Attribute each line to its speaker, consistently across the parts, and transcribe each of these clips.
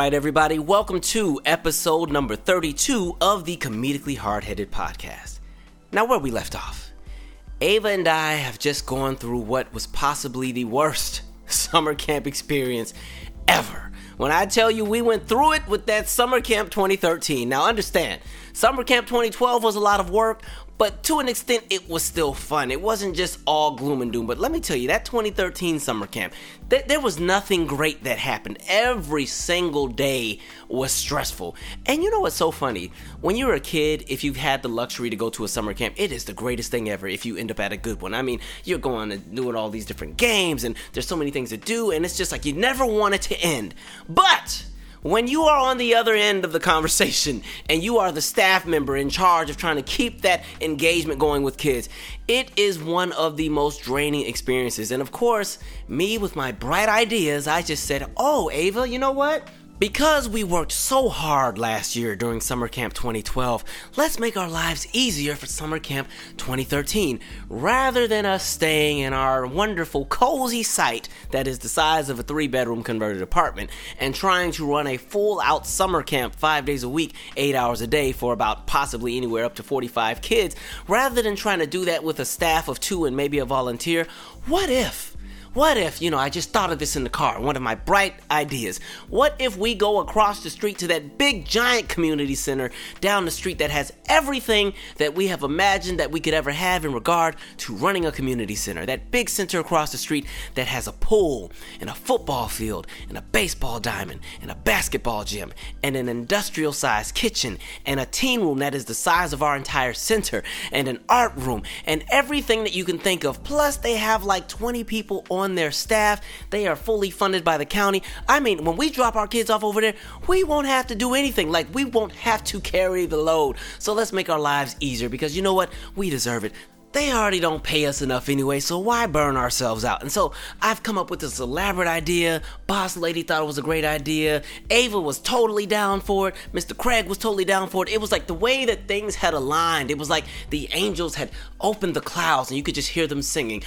Speaker 1: right, everybody, welcome to episode number 32 of the Comedically Hard-Headed Podcast. Now, where we left off, Ava and I have just gone through what was possibly the worst summer camp experience ever. When I tell you we went through it with that summer camp 2013. Now, understand, summer camp 2012 was a lot of work, but to an extent, it was still fun. It wasn't just all gloom and doom. But let me tell you, that 2013 summer camp, there was nothing great that happened. Every single day was stressful. And you know what's so funny? When you're a kid, if you've had the luxury to go to a summer camp, it is the greatest thing ever if you end up at a good one. I mean, you're going and doing all these different games, and there's so many things to do, and it's just like you never want it to end. But when you are on the other end of the conversation and you are the staff member in charge of trying to keep that engagement going with kids, it is one of the most draining experiences. And of course, me with my bright ideas, I just said, oh, Ava, you know what? Because we worked so hard last year during Summer Camp 2012, let's make our lives easier for Summer Camp 2013. Rather than us staying in our wonderful, cozy site that is the size of a 3-bedroom converted apartment and trying to run a full-out summer camp 5 days a week, 8 hours a day for about possibly anywhere up to 45 kids, rather than trying to do that with a staff of 2 and maybe a volunteer, what if, I just thought of this in the car, one of my bright ideas. What if we go across the street to that big giant community center down the street that has everything that we have imagined that we could ever have in regard to running a community center? That big center across the street that has a pool and a football field and a baseball diamond and a basketball gym and an industrial sized kitchen and a teen room that is the size of our entire center and an art room and everything that you can think of. Plus they have like 20 people on their staff. They are fully funded by the county. I mean, when we drop our kids off over there, we won't have to do anything. Like, we won't have to carry the load. So let's make our lives easier, because you know what? We deserve it. They already don't pay us enough anyway, so why burn ourselves out? And so I've come up with this elaborate idea. Boss lady thought it was a great idea. Ava was totally down for it. Mr. Craig was totally down for it. It was like the way that things had aligned. It was like the angels had opened the clouds and you could just hear them singing.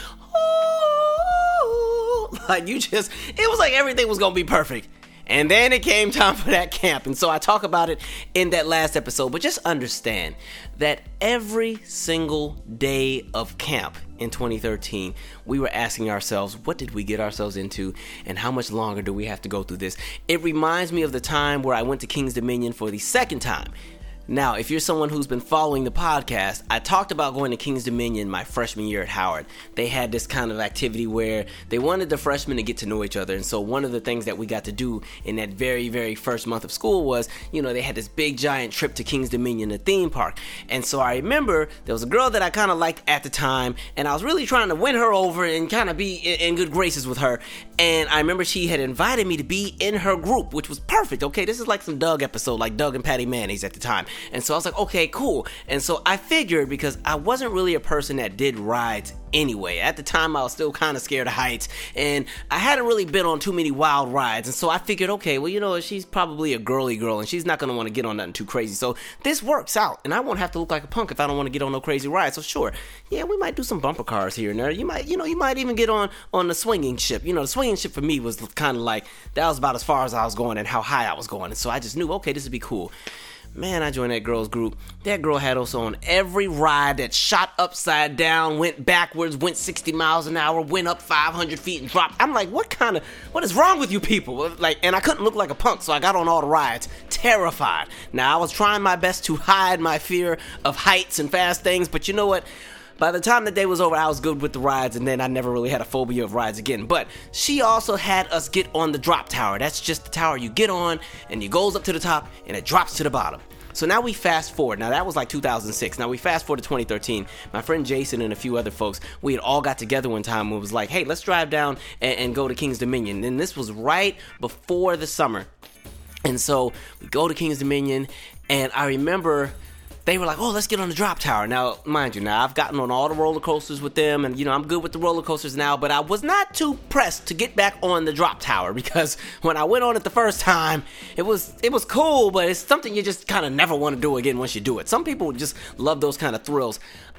Speaker 1: It was like everything was gonna be perfect. And then it came time for that camp. And so I talk about it in that last episode. But just understand that every single day of camp in 2013, we were asking ourselves, what did we get ourselves into? And how much longer do we have to go through this? It reminds me of the time where I went to King's Dominion for the second time. Now, if you're someone who's been following the podcast, I talked about going to King's Dominion my freshman year at Howard. They had this kind of activity where they wanted the freshmen to get to know each other. And so one of the things that we got to do in that very, very first month of school was, they had this big giant trip to King's Dominion, the theme park. And so I remember there was a girl that I kind of liked at the time, and I was really trying to win her over and kind of be in good graces with her. And I remember she had invited me to be in her group, which was perfect. Okay, this is like some Doug episode, like Doug and Patty Mayonnaise at the time. And so I was like, okay, cool. And so I figured, because I wasn't really a person that did rides anyway. At the time, I was still kind of scared of heights, and I hadn't really been on too many wild rides. And so I figured, okay, well, she's probably a girly girl, and she's not going to want to get on nothing too crazy. So this works out, and I won't have to look like a punk if I don't want to get on no crazy ride. So sure, yeah, we might do some bumper cars here and there. You might even get on the swinging ship. The swinging ship for me was kind of like, that was about as far as I was going and how high I was going. And so I just knew, okay, this would be cool. Man, I joined that girl's group. That girl had us on every ride that shot upside down, went backwards, went 60 miles an hour, went up 500 feet and dropped. I'm like, what is wrong with you people? And I couldn't look like a punk, so I got on all the rides, terrified. Now, I was trying my best to hide my fear of heights and fast things, but you know what? By the time the day was over, I was good with the rides, and then I never really had a phobia of rides again. But she also had us get on the drop tower. That's just the tower you get on, and it goes up to the top, and it drops to the bottom. So now we fast forward. Now that was like 2006. Now we fast forward to 2013. My friend Jason and a few other folks, we had all got together one time and was like, hey, let's drive down and go to King's Dominion. And this was right before the summer. And so we go to King's Dominion, and I remember they were like, oh, let's get on the drop tower. Now, mind you, I've gotten on all the roller coasters with them, and, I'm good with the roller coasters now, but I was not too pressed to get back on the drop tower, because when I went on it the first time, it was cool, but it's something you just kind of never want to do again once you do it. Some people just love those kind of thrills.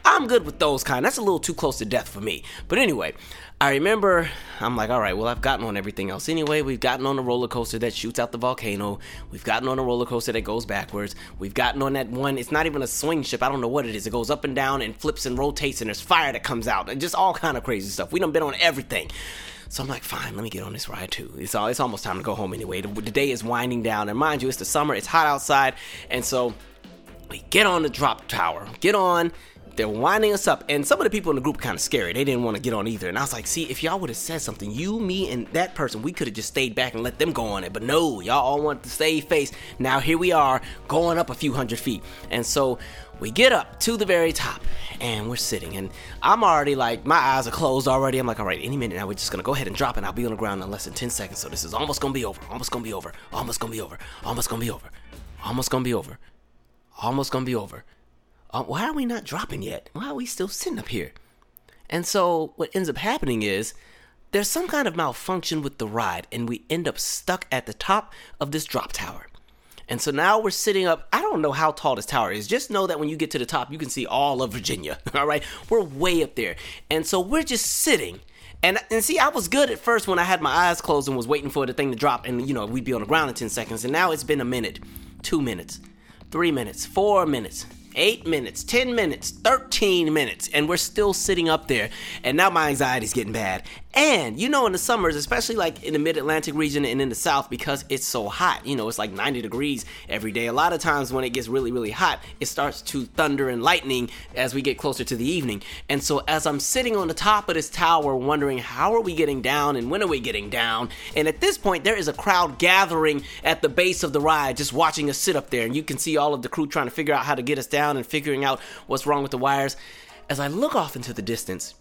Speaker 1: I'm good with those kind. That's a little too close to death for me. But anyway, I remember, I'm like, all right, well, I've gotten on everything else anyway. We've gotten on a roller coaster that shoots out the volcano. We've gotten on a roller coaster that goes backwards. We've gotten on that one, it's not even a swing ship. I don't know what it is. It goes up and down and flips and rotates, and there's fire that comes out, and just all kind of crazy stuff. We done been on everything. So I'm like, fine, let me get on this ride too. It's almost time to go home anyway. The day is winding down, and mind you, it's the summer. It's hot outside, and so we get on the drop tower. Get on. They're winding us up, and some of the people in the group were kind of scary. They didn't want to get on either, and I was like, see, if y'all would have said something, you, me, and that person, we could have just stayed back and let them go on it, but no, y'all all want to save face. Now here we are, going up a few hundred feet, and so we get up to the very top, and we're sitting, and I'm already like, my eyes are closed already. I'm like, all right, any minute now, we're just going to go ahead and drop, and I'll be on the ground in less than 10 seconds, so this is almost going to be over, almost going to be over, almost going to be over, almost going to be over, almost going to be over, almost going to be over. Why are we not dropping yet? Why are we still sitting up here? And so what ends up happening is there's some kind of malfunction with the ride, and we end up stuck at the top of this drop tower. And so now we're sitting up. I don't know how tall this tower is. Just know that when you get to the top, you can see all of Virginia. All right? We're way up there. And so we're just sitting. And see, I was good at first when I had my eyes closed and was waiting for the thing to drop, and, we'd be on the ground in 10 seconds. And now it's been a minute, 2 minutes, 3 minutes, 4 minutes, 8 minutes, 10 minutes, 13 minutes, and we're still sitting up there, and now my anxiety's getting bad. And, in the summers, especially like in the mid-Atlantic region and in the South, because it's so hot, it's like 90 degrees every day. A lot of times when it gets really, really hot, it starts to thunder and lightning as we get closer to the evening. And so as I'm sitting on the top of this tower wondering how are we getting down and when are we getting down, and at this point there is a crowd gathering at the base of the ride just watching us sit up there, and you can see all of the crew trying to figure out how to get us down and figuring out what's wrong with the wires. As I look off into the distance,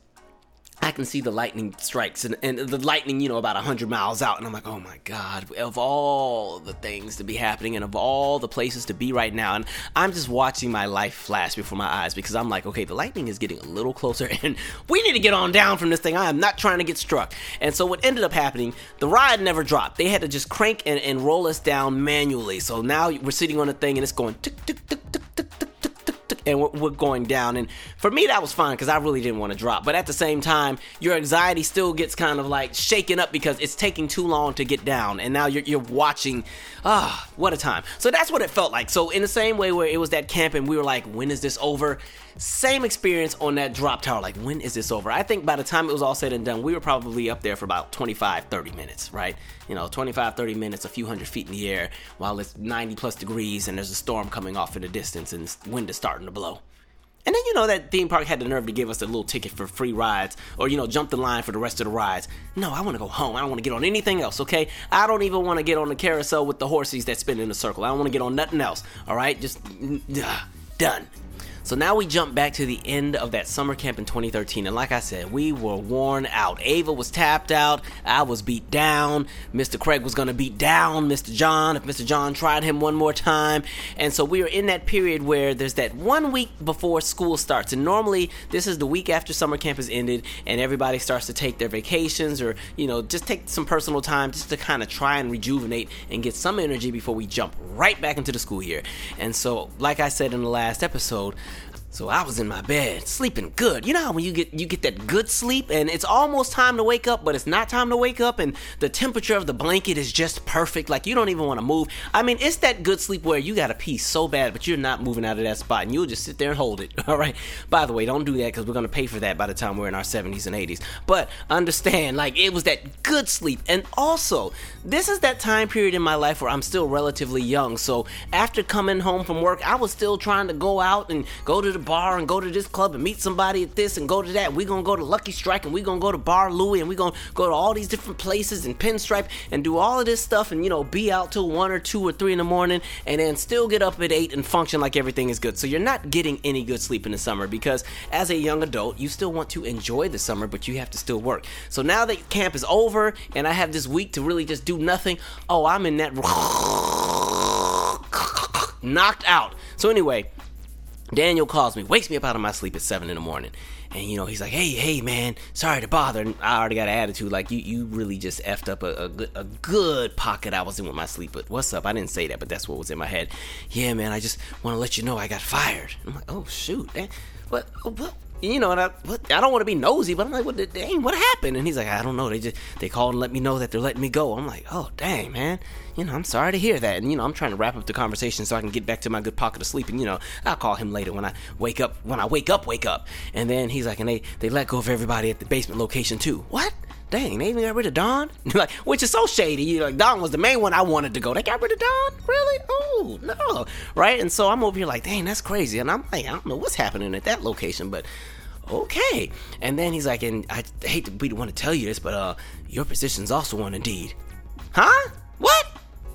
Speaker 1: I can see the lightning strikes and the lightning, about 100 miles out. And I'm like, oh my God, of all the things to be happening and of all the places to be right now. And I'm just watching my life flash before my eyes because I'm like, okay, the lightning is getting a little closer and we need to get on down from this thing. I am not trying to get struck. And so what ended up happening, the ride never dropped. They had to just crank and roll us down manually. So now we're sitting on the thing and it's going tick, tick, tick, tick, tick, tick, tick, tick, and we're going down. And for me, that was fine because I really didn't want to drop. But at the same time, your anxiety still gets kind of like shaken up because it's taking too long to get down. And now you're watching. What a time. So that's what it felt like. So in the same way where it was that camp and we were like, when is this over? Same experience on that drop tower. Like, when is this over? I think by the time it was all said and done, we were probably up there for about 25, 30 minutes, right? 25, 30 minutes, a few hundred feet in the air while it's 90 plus degrees and there's a storm coming off in the distance and the wind is starting to blow. And then, that theme park had the nerve to give us a little ticket for free rides or, jump the line for the rest of the rides. No, I want to go home. I don't want to get on anything else, okay? I don't even want to get on the carousel with the horses that spin in a circle. I don't want to get on nothing else, all right? Just done. So now we jump back to the end of that summer camp in 2013, and like I said, we were worn out. Ava was tapped out, I was beat down, Mr. Craig was going to beat down Mr. John if Mr. John tried him one more time, and so we were in that period where there's that 1 week before school starts, and normally this is the week after summer camp has ended, and everybody starts to take their vacations or, just take some personal time just to kind of try and rejuvenate and get some energy before we jump right back into the school year. And so, like I said in the last episode, so I was in my bed, sleeping good. You know how when you get that good sleep and it's almost time to wake up, but it's not time to wake up and the temperature of the blanket is just perfect, like you don't even want to move. I mean, it's that good sleep where you got to pee so bad, but you're not moving out of that spot and you'll just sit there and hold it, all right? By the way, don't do that because we're going to pay for that by the time we're in our 70s and 80s. But understand, like, it was that good sleep. And also, this is that time period in my life where I'm still relatively young. So after coming home from work, I was still trying to go out and go to the bar and go to this club and meet somebody at this and go to that. We're going to go to Lucky Strike and we're going to go to Bar Louie and we're going to go to all these different places and Pinstripe and do all of this stuff and, be out till 1 or 2 or 3 in the morning and then still get up at 8 and function like everything is good. So you're not getting any good sleep in the summer because as a young adult, you still want to enjoy the summer, but you have to still work. So now that camp is over and I have this week to really just do nothing, I'm in that knocked out. So anyway, Daniel calls me, wakes me up out of my sleep at 7 in the morning. And, he's like, hey, man, sorry to bother. And I already got an attitude like, you really just effed up a good pocket I was in with my sleep. But what's up? I didn't say that, but that's what was in my head. Yeah, man, I just want to let you know I got fired. I'm like, oh, shoot. What? And I don't want to be nosy, but I'm like, what happened? And he's like, I don't know. They called and let me know that they're letting me go. I'm like, oh, dang, man. I'm sorry to hear that. And, I'm trying to wrap up the conversation so I can get back to my good pocket of sleep. And, I'll call him later when I wake up. When I wake up. And then he's like, and they let go of everybody at the basement location too. What? Dang, they even got rid of Don? Like, which is so shady. Don was the main one I wanted to go. They got rid of Don? Really? Oh, no. Right? And so I'm over here like, dang, that's crazy. And I'm like, I don't know what's happening at that location, but okay. And then he's like, and I hate to be the one to tell you this, but your position's also on Indeed. Huh? What?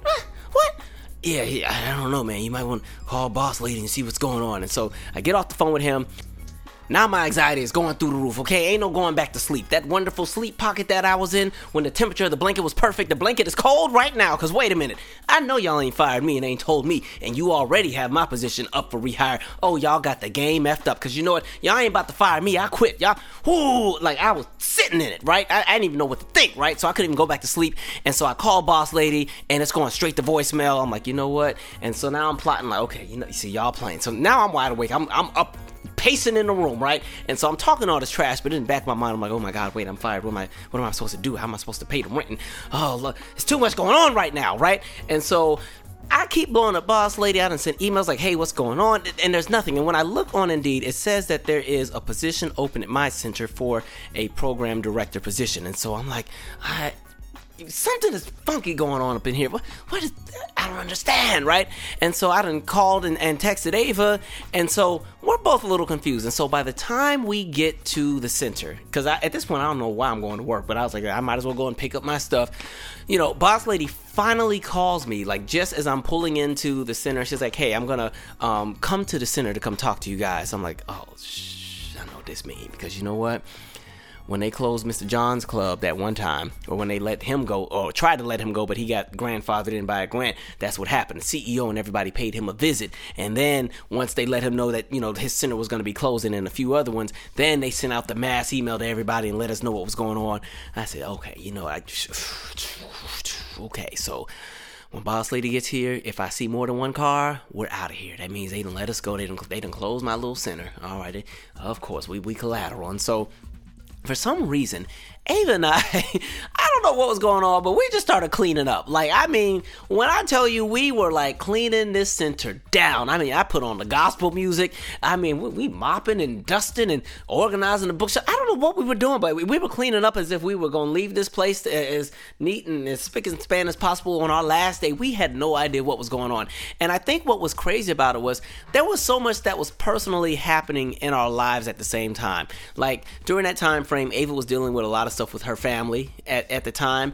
Speaker 1: Yeah, I don't know, man. You might want to call boss lady and see what's going on. And so I get off the phone with him. Now my anxiety is going through the roof, okay? Ain't no going back to sleep. That wonderful sleep pocket that I was in when the temperature of the blanket was perfect, the blanket is cold right now, because wait a minute. I know y'all ain't fired me and ain't told me, and you already have my position up for rehire. Oh, y'all got the game effed up, because you know what? Y'all ain't about to fire me. I quit. Y'all, I was sitting in it, right? I didn't even know what to think, right? So I couldn't even go back to sleep, and so I called boss lady, and it's going straight to voicemail. I'm like, you know what? And so now I'm plotting like, okay, you see, y'all playing. So now I'm wide awake. I'm up pacing in the room, right? And so I'm talking all this trash, but in the back of my mind, I'm like, oh my God, wait, I'm fired. What am I supposed to do? How am I supposed to pay the rent? And, oh, look, it's too much going on right now, right? And so I keep blowing up boss lady out and send emails like, hey, what's going on? And there's nothing. And when I look on Indeed, it says that there is a position open at my center for a program director position. And so I'm like, something is funky going on up in here. What is, I don't understand, right? And so I done called and texted Ava, and so we're both a little confused. And so by the time we get to the center, because at this point I don't know why I'm going to work, but I was like, I might as well go and pick up my stuff. Boss lady finally calls me, like just as I'm pulling into the center. She's like, hey, I'm gonna come to the center to come talk to you guys. I'm like, oh, I know what this means, because you know what? When they closed Mr. John's club that one time, or when they let him go, or tried to let him go, but he got grandfathered in by a grant, that's what happened. The CEO and everybody paid him a visit. And then once they let him know that, his center was going to be closing and a few other ones, then they sent out the mass email to everybody and let us know what was going on. I said, okay, okay, so when boss lady gets here, if I see more than one car, we're out of here. That means they done let us go. They done close my little center. All right, of course, we collateral. And so for some reason, Ava and I don't know what was going on, but we just started cleaning up. Like, I mean, when I tell you we were like cleaning this center down, I mean, I put on the gospel music. I mean, we mopping and dusting and organizing the bookshelf. I don't know what we were doing, but we were cleaning up as if we were going to leave this place as neat and as spick and span as possible on our last day. We had no idea what was going on. And I think what was crazy about it was there was so much that was personally happening in our lives at the same time. Like, during that time frame, Ava was dealing with a lot of stuff with her family at the time,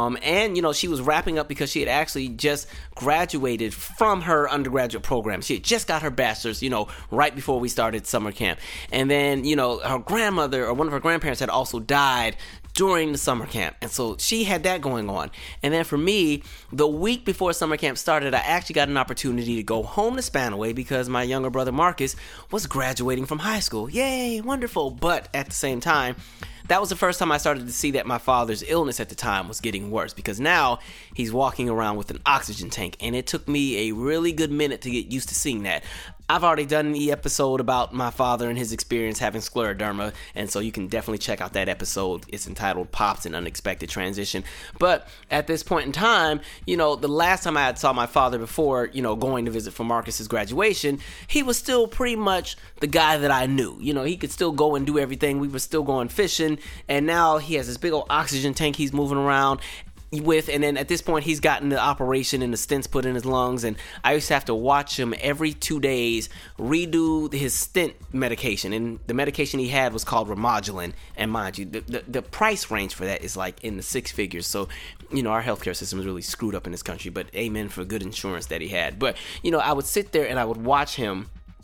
Speaker 1: and she was wrapping up because she had actually just graduated from her undergraduate program. She had just got her bachelor's, right before we started summer camp. And then her grandmother or one of her grandparents had also died during the summer camp, and so she had that going on. And then for me, the week before summer camp started, I actually got an opportunity to go home to Spanaway because my younger brother Marcus was graduating from high school. Yay, wonderful. But at the same time, that was the first time I started to see that my father's illness at the time was getting worse, because now he's walking around with an oxygen tank, and it took me a really good minute to get used to seeing that. I've already done the episode about my father and his experience having scleroderma, and so you can definitely check out that episode. It's entitled Pops and Unexpected Transition. But at this point in time, the last time I had saw my father before, going to visit for Marcus's graduation, he was still pretty much the guy that I knew. He could still go and do everything. We were still going fishing, and now he has this big old oxygen tank he's moving around with, and then at this point he's gotten the operation and the stents put in his lungs, and I used to have to watch him every 2 days redo his stent medication, and the medication he had was called Remodulin, and mind you, the price range for that is like in the six figures. So our healthcare system is really screwed up in this country, but amen for good insurance that he had. But I would sit there and I would watch him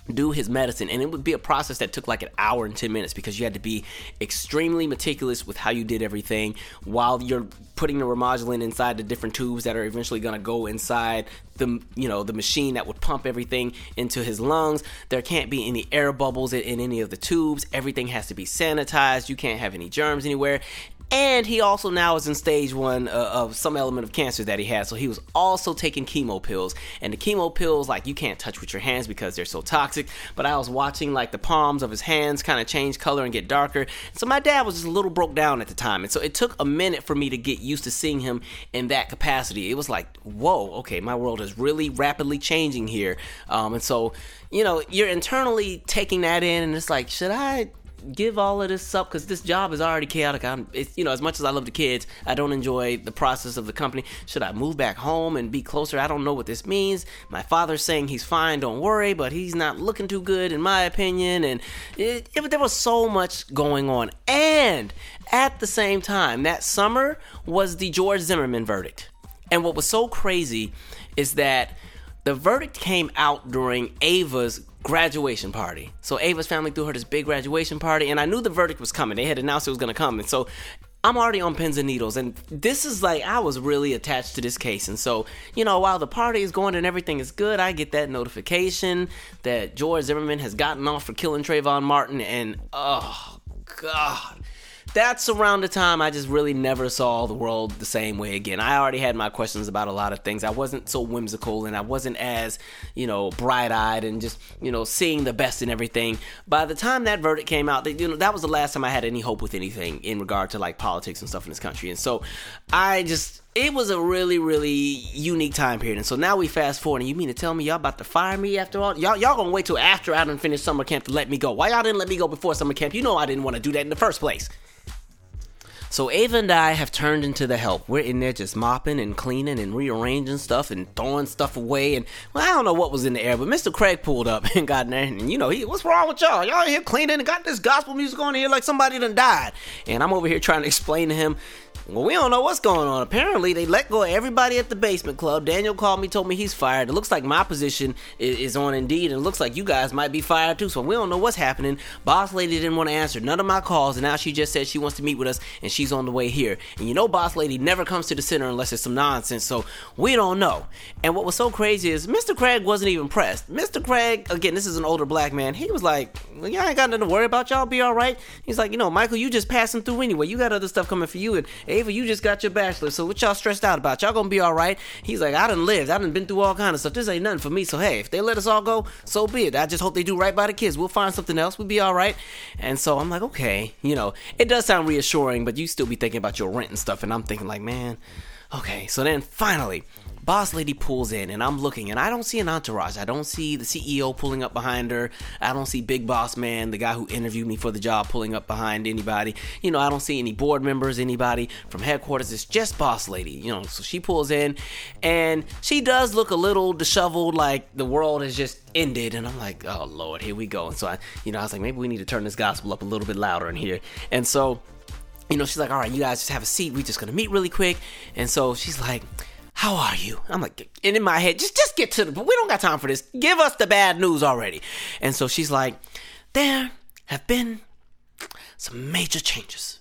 Speaker 1: do his medicine, and it would be a process that took like an hour and 10 minutes because you had to be extremely meticulous with how you did everything while you're putting the Remodulin inside the different tubes that are eventually going to go inside the machine that would pump everything into his lungs. There can't be any air bubbles in any of the tubes. Everything has to be sanitized. You can't have any germs anywhere. And he also now is in stage 1 of some element of cancer that he has. So he was also taking chemo pills. And the chemo pills, like, you can't touch with your hands because they're so toxic. But I was watching, like, the palms of his hands kind of change color and get darker. So my dad was just a little broke down at the time. And so it took a minute for me to get used to seeing him in that capacity. It was like, whoa, okay, my world is really rapidly changing here. And so, you're internally taking that in. And it's like, should I give all of this up because this job is already chaotic? As much as I love the kids, I don't enjoy the process of the company. Should I move back home and be closer? I don't know what this means. My father's saying he's fine, don't worry, but he's not looking too good in my opinion. And there was so much going on. And at the same time, that summer was the George Zimmerman verdict. And what was so crazy is that the verdict came out during Ava's graduation party. So Ava's family threw her this big graduation party, and I knew the verdict was coming. They had announced it was going to come, and so I'm already on pins and needles, and this is like, I was really attached to this case. And so, while the party is going and everything is good, I get that notification that George Zimmerman has gotten off for killing Trayvon Martin, and oh God, that's around the time I just really never saw the world the same way again. I already had my questions about a lot of things. I wasn't so whimsical, and I wasn't as, bright-eyed and just, seeing the best in everything. By the time that verdict came out, that was the last time I had any hope with anything in regard to, like, politics and stuff in this country. And so it was a really, really unique time period. And so now we fast forward, and you mean to tell me y'all about to fire me after all? Y'all gonna wait till after I done finished summer camp to let me go. Why y'all didn't let me go before summer camp? I didn't want to do that in the first place. So Ava and I have turned into the help. We're in there just mopping and cleaning and rearranging stuff and throwing stuff away. And, I don't know what was in the air, but Mr. Craig pulled up and got in there. And, what's wrong with y'all? Y'all in here cleaning and got this gospel music on here like somebody done died. And I'm over here trying to explain to him, well, we don't know what's going on. Apparently, they let go of everybody at the basement club. Daniel called me, told me he's fired. It looks like my position is on Indeed, and it looks like you guys might be fired too. So we don't know what's happening. Boss lady didn't want to answer none of my calls, and now she just said she wants to meet with us, and she's on the way here. And boss lady never comes to the center unless it's some nonsense, so we don't know. And what was so crazy is Mr. Craig wasn't even pressed. Mr. Craig, again, this is an older black man. He was like, well, y'all ain't got nothing to worry about. Y'all be all right. He's like, Michael, you just passing through anyway. You got other stuff coming for you, and Ava, you just got your bachelor, so what y'all stressed out about? Y'all gonna be all right. He's like, I done lived. I done been through all kind of stuff. This ain't nothing for me, so hey, if they let us all go, so be it. I just hope they do right by the kids. We'll find something else. We'll be all right. And so I'm like, okay, it does sound reassuring, but you still be thinking about your rent and stuff, and I'm thinking like, man, okay. So then finally, boss lady pulls in, and I'm looking, and I don't see an entourage. I don't see the CEO pulling up behind her. I don't see Big Boss Man, the guy who interviewed me for the job, pulling up behind anybody. I don't see any board members, anybody from headquarters. It's just boss lady, So she pulls in, and she does look a little disheveled, like the world has just ended. And I'm like, oh Lord, here we go. And so I was like, maybe we need to turn this gospel up a little bit louder in here. And so, she's like, all right, you guys just have a seat. We're just gonna meet really quick. And so she's like, how are you? I'm like, and in my head, just get to but we don't got time for this. Give us the bad news already. And so she's like, there have been some major changes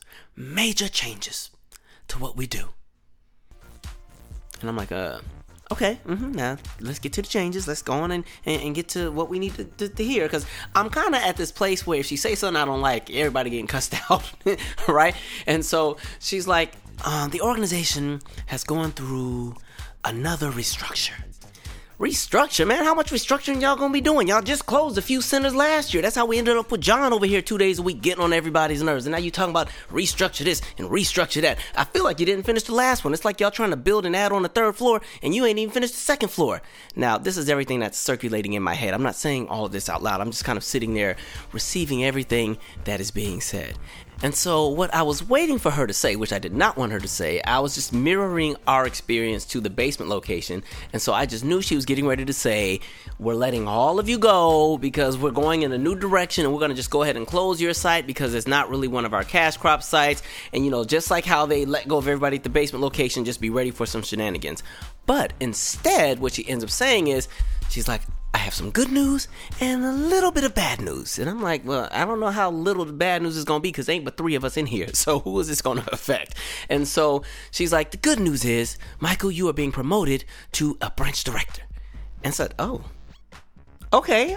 Speaker 1: to what we do. And I'm like, okay, now let's get to the changes. Let's go on and get to what we need to hear. Because I'm kind of at this place where if she says something I don't like, everybody getting cussed out, right? And so she's like, the organization has gone through another restructure. Restructure, man? How much restructuring y'all gonna be doing? Y'all just closed a few centers last year. That's how we ended up with John over here 2 days a week getting on everybody's nerves. And now you talking about restructure this and restructure that. I feel like you didn't finish the last one. It's like y'all trying to build and add on the third floor and you ain't even finished the second floor. Now, this is everything that's circulating in my head. I'm not saying all of this out loud. I'm just kind of sitting there receiving everything that is being said. And so what I was waiting for her to say, which I did not want her to say, I was just mirroring our experience to the basement location. And so I just knew she was getting ready to say, we're letting all of you go because we're going in a new direction and we're going to just go ahead and close your site because it's not really one of our cash crop sites. And, just like how they let go of everybody at the basement location, just be ready for some shenanigans. But instead, what she ends up saying is, she's like, I have some good news and a little bit of bad news. And I'm like, well, I don't know how little the bad news is going to be because there ain't but 3 of us in here. So who is this going to affect? And so she's like, the good news is, Michael, you are being promoted to a branch director. And I said, oh, okay.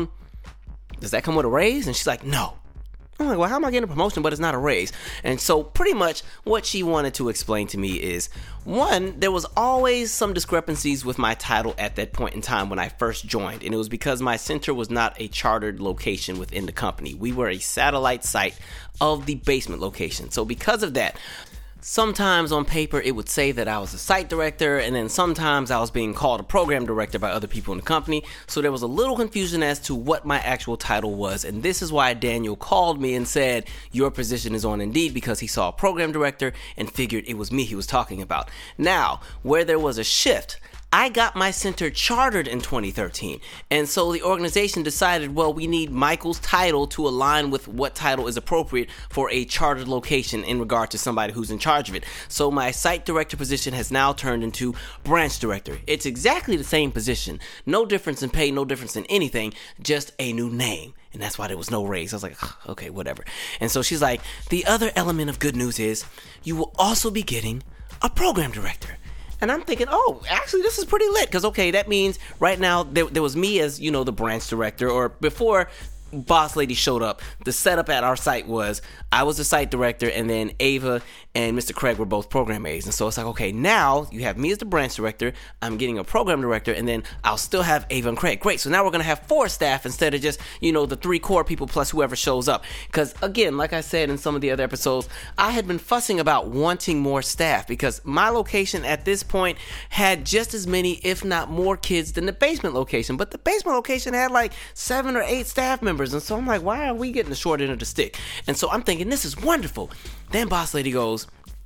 Speaker 1: Does that come with a raise? And she's like, no. I'm like, well, how am I getting a promotion, but it's not a raise? And so pretty much what she wanted to explain to me is, one, there was always some discrepancies with my title at that point in time when I first joined. And it was because my center was not a chartered location within the company. We were a satellite site of the basement location. So because of that, sometimes on paper it would say that I was a site director, and then sometimes I was being called a program director by other people in the company. So there was a little confusion as to what my actual title was, and this is why Daniel called me and said, your position is on Indeed, because he saw a program director and figured it was me he was talking about. Now, where there was a shift, I got my center chartered in 2013, and so the organization decided, well, we need Michael's title to align with what title is appropriate for a chartered location in regard to somebody who's in charge of it. So my site director position has now turned into branch director. It's exactly the same position, no difference in pay, no difference in anything, just a new name. And that's why there was no raise. I was like, okay, whatever. And so she's like, the other element of good news is you will also be getting a program director. And I'm thinking, oh, actually, this is pretty lit. Because, okay, that means right now there was me as, the branch director. Or before Boss Lady showed up, the setup at our site was I was the site director, and then Ava and Mr. Craig were both program aides. And so it's like, okay, now you have me as the branch director, I'm getting a program director, and then I'll still have Ava and Craig. Great, so now we're going to have 4 staff instead of just, the 3 core people plus whoever shows up. Because, again, like I said in some of the other episodes, I had been fussing about wanting more staff because my location at this point had just as many, if not more, kids than the basement location. But the basement location had like 7 or 8 staff members. And so I'm like, why are we getting the short end of the stick? And so I'm thinking, this is wonderful. Then Boss Lady goes,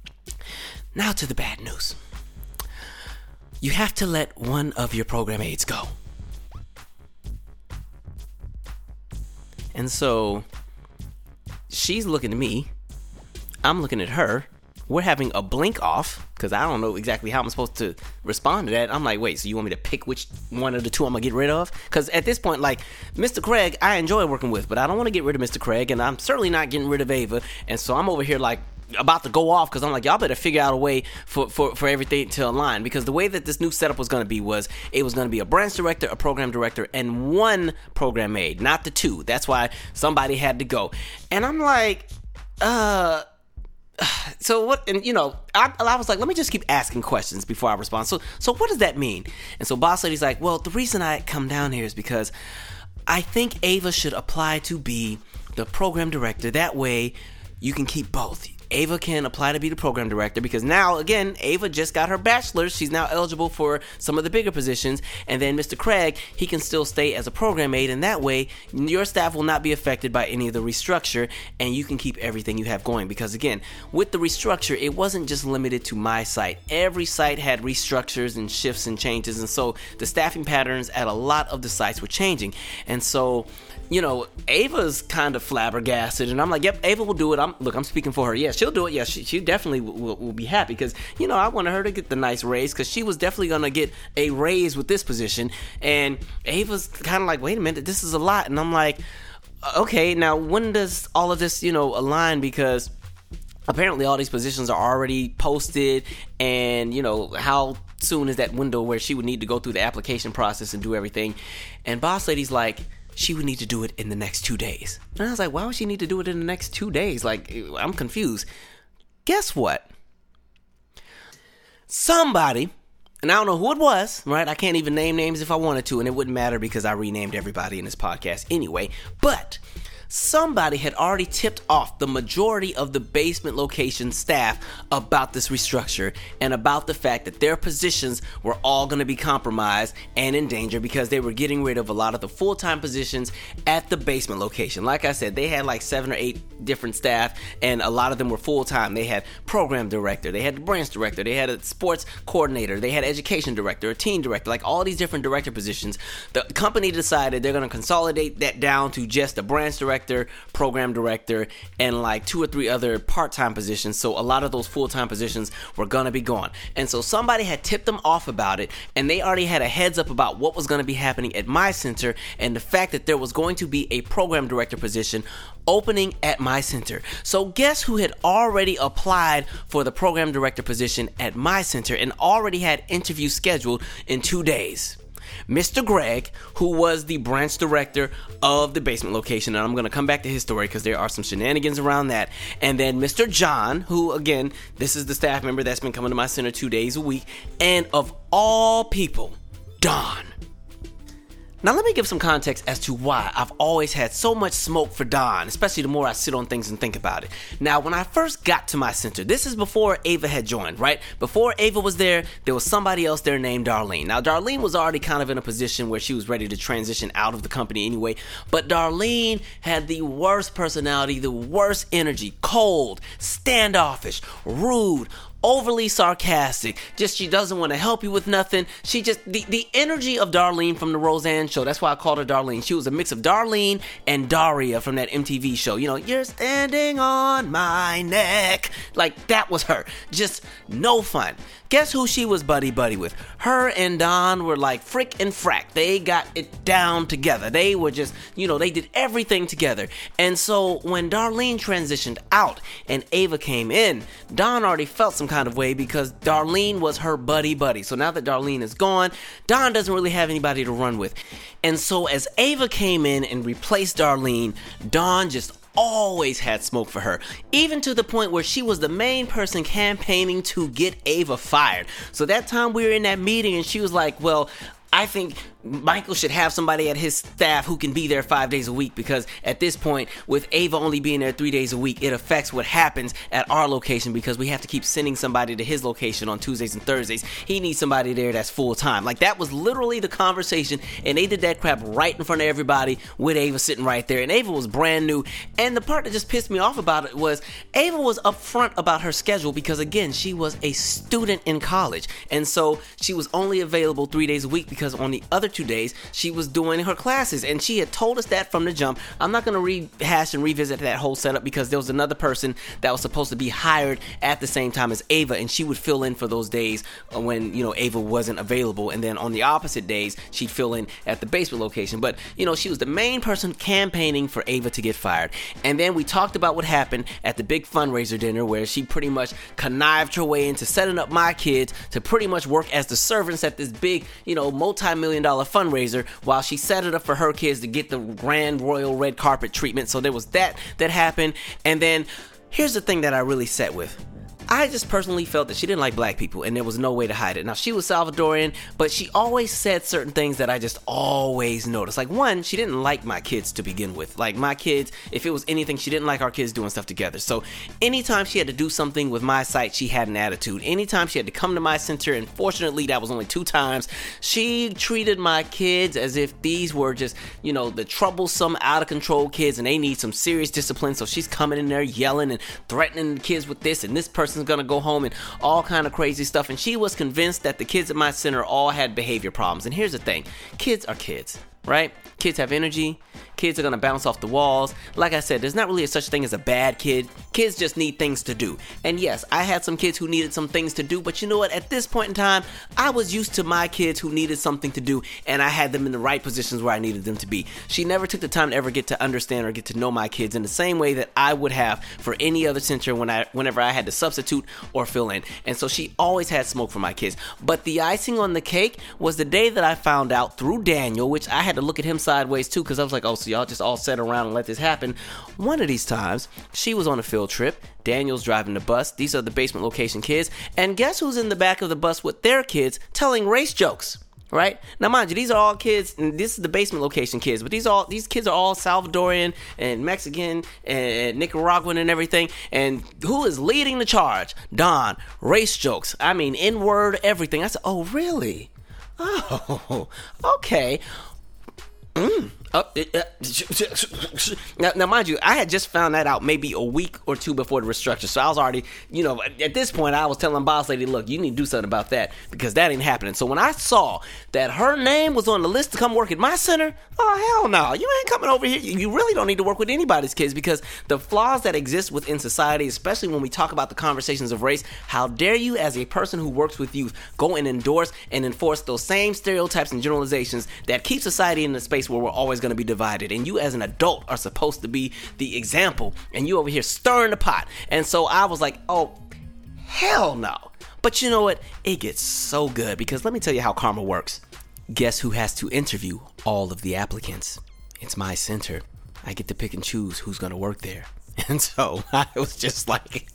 Speaker 1: now to the bad news. You have to let one of your program aides go. And so she's looking at me. I'm looking at her. We're having a blink off because I don't know exactly how I'm supposed to respond to that. I'm like, wait, so you want me to pick which one of the 2 I'm going to get rid of? Because at this point, like, Mr. Craig, I enjoy working with, but I don't want to get rid of Mr. Craig, and I'm certainly not getting rid of Ava. And so I'm over here, like, about to go off because I'm like, y'all better figure out a way for everything to align. Because the way that this new setup was going to be was it was going to be a branch director, a program director, and 1 program aide, not the 2. That's why somebody had to go. And I'm like, so what? And I was like, let me just keep asking questions before I respond. So what does that mean? And so Boss Lady's like, well, the reason I come down here is because I think Ava should apply to be the program director. That way you can keep both. Ava can apply to be the program director because now, again, Ava just got her bachelor's. She's now eligible for some of the bigger positions. And then Mr. Craig, he can still stay as a program aide. And that way, your staff will not be affected by any of the restructure. And you can keep everything you have going. Because, again, with the restructure, it wasn't just limited to my site. Every site had restructures and shifts and changes. And so the staffing patterns at a lot of the sites were changing. And so, Ava's kind of flabbergasted, and I'm like, yep, Ava will do it. I'm speaking for her. Yeah, she'll do it. Yeah, she definitely will be happy because, I wanted her to get the nice raise because she was definitely going to get a raise with this position. And Ava's kind of like, wait a minute, this is a lot. And I'm like, okay, now when does all of this, align? Because apparently all these positions are already posted, and, how soon is that window where she would need to go through the application process and do everything? And Boss Lady's like, she would need to do it in the next 2 days. And I was like, why would she need to do it in the next 2 days? Like, I'm confused. Guess what? Somebody, and I don't know who it was, right? I can't even name names if I wanted to, and it wouldn't matter because I renamed everybody in this podcast anyway. But somebody had already tipped off the majority of the basement location staff about this restructure and about the fact that their positions were all going to be compromised and in danger because they were getting rid of a lot of the full-time positions at the basement location. Like I said, they had like 7 or 8 different staff, and a lot of them were full-time. They had program director, they had the branch director, they had a sports coordinator, they had education director, a team director, like all these different director positions. The company decided they're going to consolidate that down to just a branch director director, program director, and like 2 or 3 other part-time positions. So a lot of those full-time positions were going to be gone. And so somebody had tipped them off about it, and they already had a heads up about what was going to be happening at my center and the fact that there was going to be a program director position opening at my center. So guess who had already applied for the program director position at my center and already had interviews scheduled in 2 days? Mr. Greg, who was the branch director of the basement location, and I'm going to come back to his story because there are some shenanigans around that. And then Mr. John, who, again, this is the staff member that's been coming to my center 2 days a week. And of all people, Don. Now let me give some context as to why I've always had so much smoke for Don, especially the more I sit on things and think about it. Now, when I first got to my center, this is before Ava had joined, right? Before Ava was there was somebody else there named Darlene. Now, Darlene was already kind of in a position where she was ready to transition out of the company anyway, but Darlene had the worst personality, the worst energy, cold, standoffish, rude, overly sarcastic, just she doesn't want to help you with nothing. She just, the energy of Darlene from the Roseanne show, that's why I called her Darlene. She was a mix of Darlene and Daria from that MTV show. You know, you're standing on my neck. Like, that was her. Just no fun. Guess who she was buddy-buddy with? Her and Don were like frick and frack. They got it down together. They were just, they did everything together. And so when Darlene transitioned out and Ava came in, Don already felt some kind of way because Darlene was her buddy-buddy. So now that Darlene is gone, Don doesn't really have anybody to run with. And so as Ava came in and replaced Darlene, Don just always had smoke for her, even to the point where she was the main person campaigning to get Ava fired. So that time we were in that meeting and she was like, well, I think Michael should have somebody at his staff who can be there 5 days a week, because at this point, with Ava only being there 3 days a week, it affects what happens at our location because we have to keep sending somebody to his location on Tuesdays and Thursdays. He needs somebody there that's full time. Like, that was literally the conversation, and they did that crap right in front of everybody with Ava sitting right there, and Ava was brand new. And the part that just pissed me off about it was Ava was upfront about her schedule because, again, she was a student in college, and so she was only available 3 days a week because on the other 2 days she was doing her classes, and she had told us that from the jump. I'm not going to rehash and revisit that whole setup because there was another person that was supposed to be hired at the same time as Ava, and she would fill in for those days when Ava wasn't available, and then on the opposite days she'd fill in at the basement location. But she was the main person campaigning for Ava to get fired. And then we talked about what happened at the big fundraiser dinner where she pretty much connived her way into setting up my kids to pretty much work as the servants at this big multi-million-dollar fundraiser while she set it up for her kids to get the grand royal red carpet treatment. So there was that happened. And then here's the thing that I really sat with. I just personally felt that she didn't like black people, and there was no way to hide it. Now, she was Salvadorian, but she always said certain things that I just always noticed. Like, one, she didn't like my kids to begin with. Like, my kids, if it was anything, she didn't like our kids doing stuff together. So anytime she had to do something with my site, she had an attitude. Anytime she had to come to my center, and fortunately that was only 2 times, she treated my kids as if these were just, the troublesome, out-of-control kids, and they need some serious discipline. So she's coming in there yelling and threatening the kids with this, and this person's gonna go home, and all kind of crazy stuff. And she was convinced that the kids at my center all had behavior problems. And here's the thing, kids are kids, right? Kids have energy. Kids are going to bounce off the walls. Like I said, there's not really such thing as a bad kid. Kids just need things to do. And yes, I had some kids who needed some things to do, but you know what? At this point in time, I was used to my kids who needed something to do, and I had them in the right positions where I needed them to be. She never took the time to ever get to understand or get to know my kids in the same way that I would have for any other center whenever I had to substitute or fill in. And so she always had smoke for my kids. But the icing on the cake was the day that I found out through Daniel, which I had to look at him sideways too, because I was like, oh, so y'all just all sat around and let this happen. One of these times, she was on a field trip. Daniel's driving the bus. These are the basement location kids. And guess who's in the back of the bus with their kids telling race jokes? Right? Now, mind you, these are all kids, and this is the basement location kids, but these kids are all Salvadorian and Mexican and Nicaraguan and everything. And who is leading the charge? Don. Race jokes. I mean, N-word, everything. I said, oh, really? Oh, okay. Now, mind you, I had just found that out maybe a week or two before the restructure. So I was already, at this point, I was telling boss lady, look, you need to do something about that because that ain't happening. So when I saw that her name was on the list to come work at my center, oh, hell no. You ain't coming over here. You really don't need to work with anybody's kids because the flaws that exist within society, especially when we talk about the conversations of race, how dare you as a person who works with youth go and endorse and enforce those same stereotypes and generalizations that keep society in a space where we're always going to be divided, and you as an adult are supposed to be the example, and you over here stirring the pot. And so I was like, oh, hell no. But you know what? It gets so good because let me tell you how karma works. Guess who has to interview all of the applicants? It's my center. I get to pick and choose who's going to work there. And so I was just like,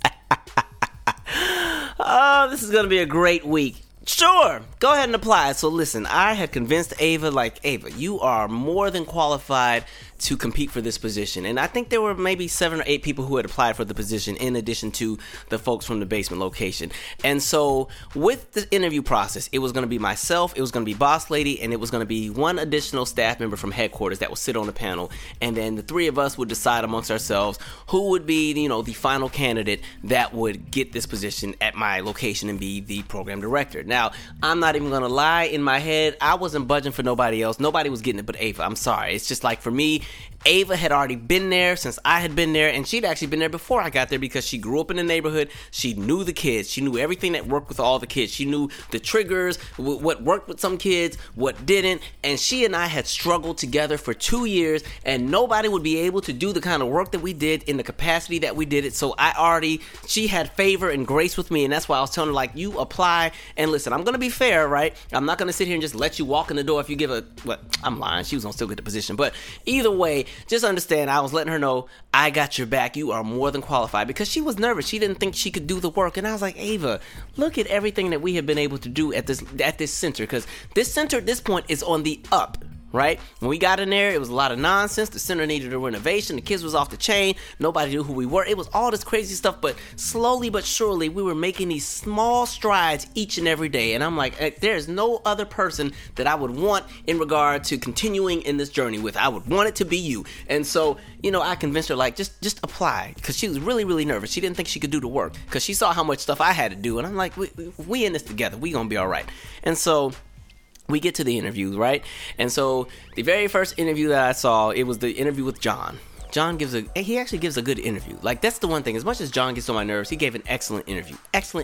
Speaker 1: oh, this is going to be a great week. Sure, go ahead and apply. So listen, I had convinced Ava, Ava, you are more than qualified to compete for this position. And I think there were maybe 7 or 8 people who had applied for the position in addition to the folks from the basement location. And so with the interview process, it was going to be myself, it was going to be boss lady, and it was going to be one additional staff member from headquarters that would sit on the panel. And then the 3 of us would decide amongst ourselves who would be, the final candidate that would get this position at my location and be the program director. Now, I'm not even going to lie, in my head, I wasn't budging for nobody else. Nobody was getting it but Ava. I'm sorry. It's just like for me, Ava had already been there since I had been there, and she'd actually been there before I got there because she grew up in the neighborhood. She knew the kids. She knew everything that worked with all the kids. She knew the triggers, what worked with some kids, what didn't, and she and I had struggled together for 2 years, and nobody would be able to do the kind of work that we did in the capacity that we did it. So she had favor and grace with me, and that's why I was telling her, you apply, and listen, I'm going to be fair, right? I'm not going to sit here and just let you walk in the door if you give I'm lying. She was going to still get the position, but either way, just understand, I was letting her know, I got your back. You are more than qualified because she was nervous. She didn't think she could do the work. And I was like, Ava, look at everything that we have been able to do at this center, because this center at this point is on the up. Right? When we got in there, it was a lot of nonsense. The center needed a renovation. The kids was off the chain. Nobody knew who we were. It was all this crazy stuff, but slowly but surely, we were making these small strides each and every day. And I'm like, there's no other person that I would want in regard to continuing in this journey with. I would want it to be you. And so, I convinced her, just apply, because she was really, really nervous. She didn't think she could do the work because she saw how much stuff I had to do. And I'm like, we in this together. We gonna be all right. And so we get to the interview, right? And so the very first interview that I saw, it was the interview with John. He actually gives a good interview. That's the one thing. As much as John gets on my nerves, he gave an excellent interview.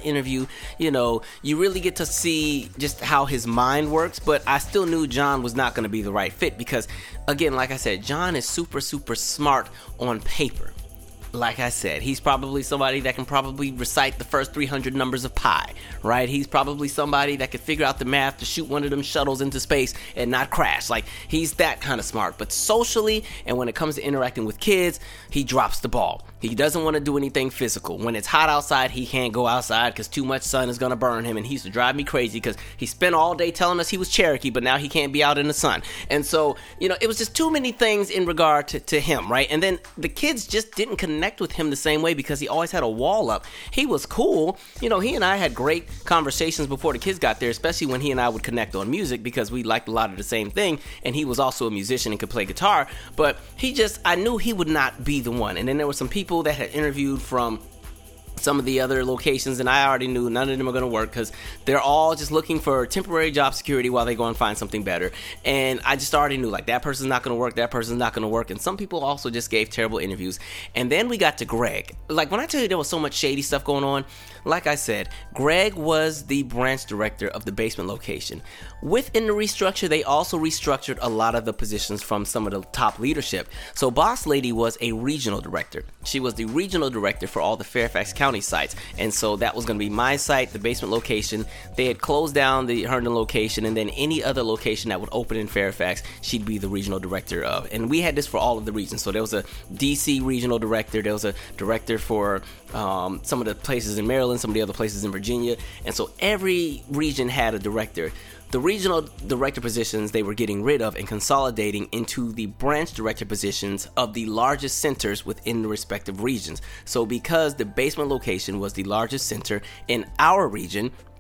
Speaker 1: You really get to see just how his mind works, but I still knew John was not going to be the right fit because, again, like I said, John is super, super smart on paper. Like I said, he's probably somebody that can probably recite the first 300 numbers of pi, right? He's probably somebody that could figure out the math to shoot one of them shuttles into space and not crash. He's that kind of smart. But socially, and when it comes to interacting with kids, he drops the ball. He doesn't want to do anything physical. When it's hot outside, he can't go outside because too much sun is going to burn him. And he used to drive me crazy because he spent all day telling us he was Cherokee, but now he can't be out in the sun. And so, it was just too many things in regard to him, right? And then the kids just didn't connect with him the same way because he always had a wall up. He was cool. He and I had great conversations before the kids got there, especially when he and I would connect on music because we liked a lot of the same thing. And he was also a musician and could play guitar. But I knew he would not be the one. And then there were some people that had interviewed from some of the other locations, and I already knew none of them are going to work because they're all just looking for temporary job security while they go and find something better. And I just already knew, that person's not going to work, that person's not going to work. And some people also just gave terrible interviews. And then we got to Greg. When I tell you there was so much shady stuff going on, like I said, Greg was the branch director of the basement location. Within the restructure, they also restructured a lot of the positions from some of the top leadership. So Boss Lady was a regional director. She was the regional director for all the Fairfax County sites. And so that was going to be my site, the basement location. They had closed down the Herndon location, and then any other location that would open in Fairfax, she'd be the regional director of. And we had this for all of the regions. So there was a DC regional director. There was a director for some of the places in Maryland, some of the other places in Virginia. And so every region had a director. The regional director positions they were getting rid of and consolidating into the branch director positions of the largest centers within the respective regions. So because the basement location was the largest center in our region,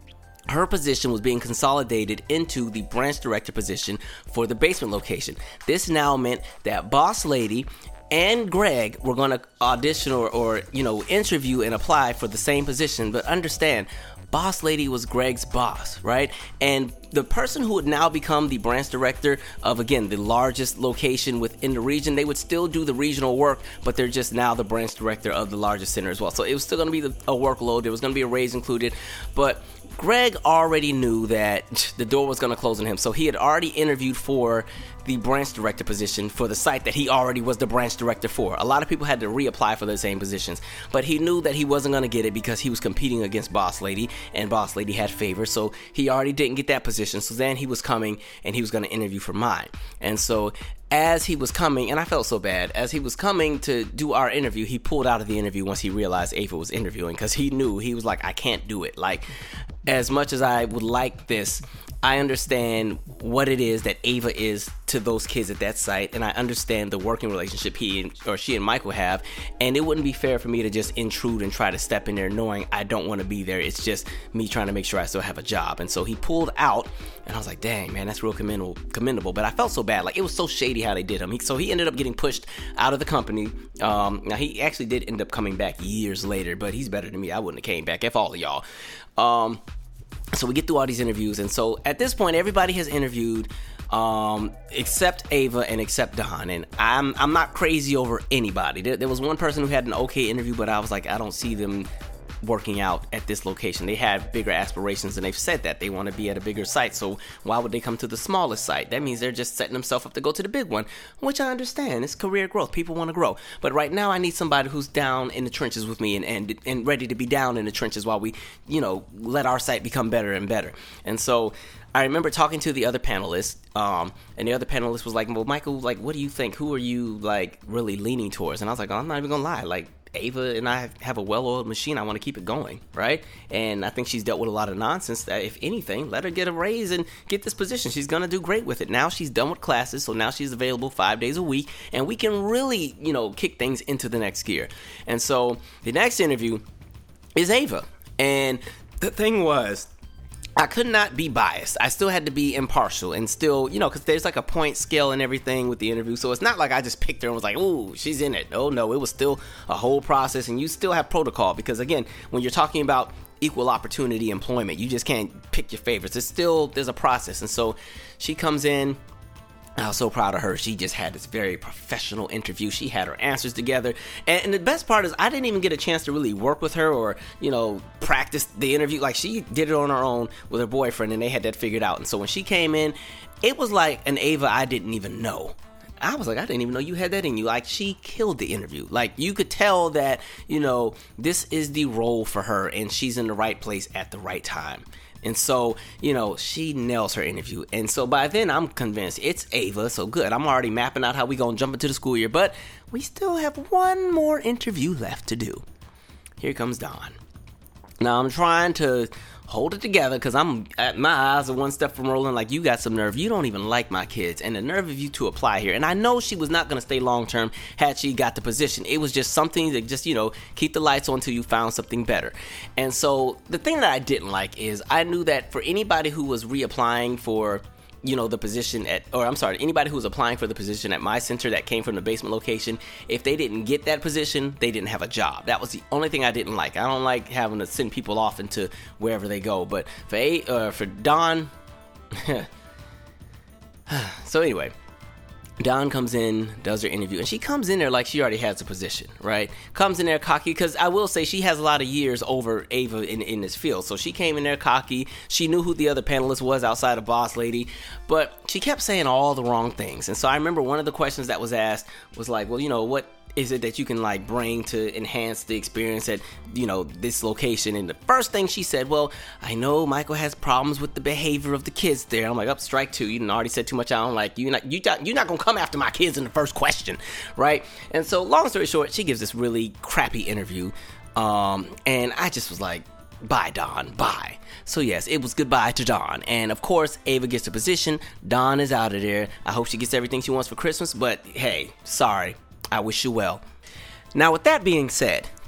Speaker 1: her position was being consolidated into the branch director position for the basement location. This now meant that Boss Lady and Greg were going to audition or interview and apply for the same position. But understand, Boss Lady was Greg's boss, right? And the person who would now become the branch director of, again, the largest location within the region, they would still do the regional work, but they're just now the branch director of the largest center as well. So it was still going to be a workload. There was going to be a raise included, but Greg already knew that the door was going to close on him. So he had already interviewed for the branch director position for the site that he already was the branch director for. A lot of people had to reapply for the same positions, but he knew that he wasn't going to get it because he was competing against Boss Lady, and Boss Lady had favor, so he already didn't get that position. So then he was coming and he was going to interview for mine. And so as he was coming, and I felt so bad, as he was coming to do our interview, he pulled out of the interview once he realized Ava was interviewing, because he knew, he was like, I can't do it. Like, as much as I would like this, I understand what it is that Ava is to those kids at that site, and I understand the working relationship she and Michael have, and it wouldn't be fair for me to just intrude and try to step in there knowing I don't want to be there. It's just me trying to make sure I still have a job. And so he pulled out, and I was like, dang, man, that's real commendable. But I felt so bad. Like, it was so shady how they did him. So he ended up getting pushed out of the company. Now, he actually did end up coming back years later, but he's better than me. I wouldn't have came back, F all of y'all. So we get through all these interviews, and so at this point, everybody has interviewed except Ava and except Don, and I'm not crazy over anybody. There was one person who had an okay interview, but I was like, I don't see them working out at this location. They have bigger aspirations, and they've said that they want to be at a bigger site, so why would they come to the smallest site? That means they're just setting themselves up to go to the big one, which I understand. It's career growth. People want to grow. But right now, I need somebody who's down in the trenches with me and ready to be down in the trenches while we, let our site become better and better. And so I remember talking to the other panelists, and the other panelist was like, well, Michael, like, what do you think? Who are you, like, really leaning towards? And I was like, oh, I'm not even going to lie. Like, Ava and I have a well-oiled machine. I want to keep it going, right? And I think she's dealt with a lot of nonsense that, if anything, let her get a raise and get this position. She's going to do great with it. Now she's done with classes, so now she's available 5 days a week, and we can really, kick things into the next gear. And so the next interview is Ava. And the thing was, I could not be biased. I still had to be impartial and still, because there's like a point scale and everything with the interview. So it's not like I just picked her and was like, ooh, she's in it. Oh, no, it was still a whole process, and you still have protocol because, again, when you're talking about equal opportunity employment, you just can't pick your favorites. There's a process. And so she comes in. I was so proud of her. She just had this very professional interview. She had her answers together. And the best part is I didn't even get a chance to really work with her or, practice the interview. Like, she did it on her own with her boyfriend, and they had that figured out. And so when she came in, it was like an Ava I didn't even know. I was like, I didn't even know you had that in you. Like, she killed the interview. Like, you could tell that, this is the role for her, and she's in the right place at the right time. And so, she nails her interview. And so by then, I'm convinced it's Ava. So good. I'm already mapping out how we going to jump into the school year. But we still have one more interview left to do. Here comes Don. Now, I'm trying to hold it together because my eyes are one step from rolling. Like, you got some nerve. You don't even like my kids, and the nerve of you to apply here. And I know she was not going to stay long term had she got the position. It was just something to just, keep the lights on until you found something better. And so the thing that I didn't like is I knew that for anybody who was reapplying for the position anybody who was applying for the position at my center that came from the basement location, if they didn't get that position, they didn't have a job. That was the only thing I didn't like. I don't like having to send people off into wherever they go. But for Dawn, so anyway, Dawn comes in, does her interview, and she comes in there like she already has a position, right? Comes in there cocky, because I will say she has a lot of years over Ava in this field. So she came in there cocky. She knew who the other panelist was outside of Boss Lady, but she kept saying all the wrong things. And so I remember one of the questions that was asked was like, well, what is it that you can like bring to enhance the experience at this location? And the first thing she said, well, I know Michael has problems with the behavior of the kids there. I'm like, up, strike two. You already said too much. I don't like you. You're not gonna come after my kids in the first question, right? And so long story short, she gives this really crappy interview, and I just was like, bye, Dawn, bye. So yes, it was goodbye to Dawn. And of course, Ava gets a position. Dawn is out of there. I hope she gets everything she wants for Christmas, but hey, sorry, I wish you well. Now, with that being said,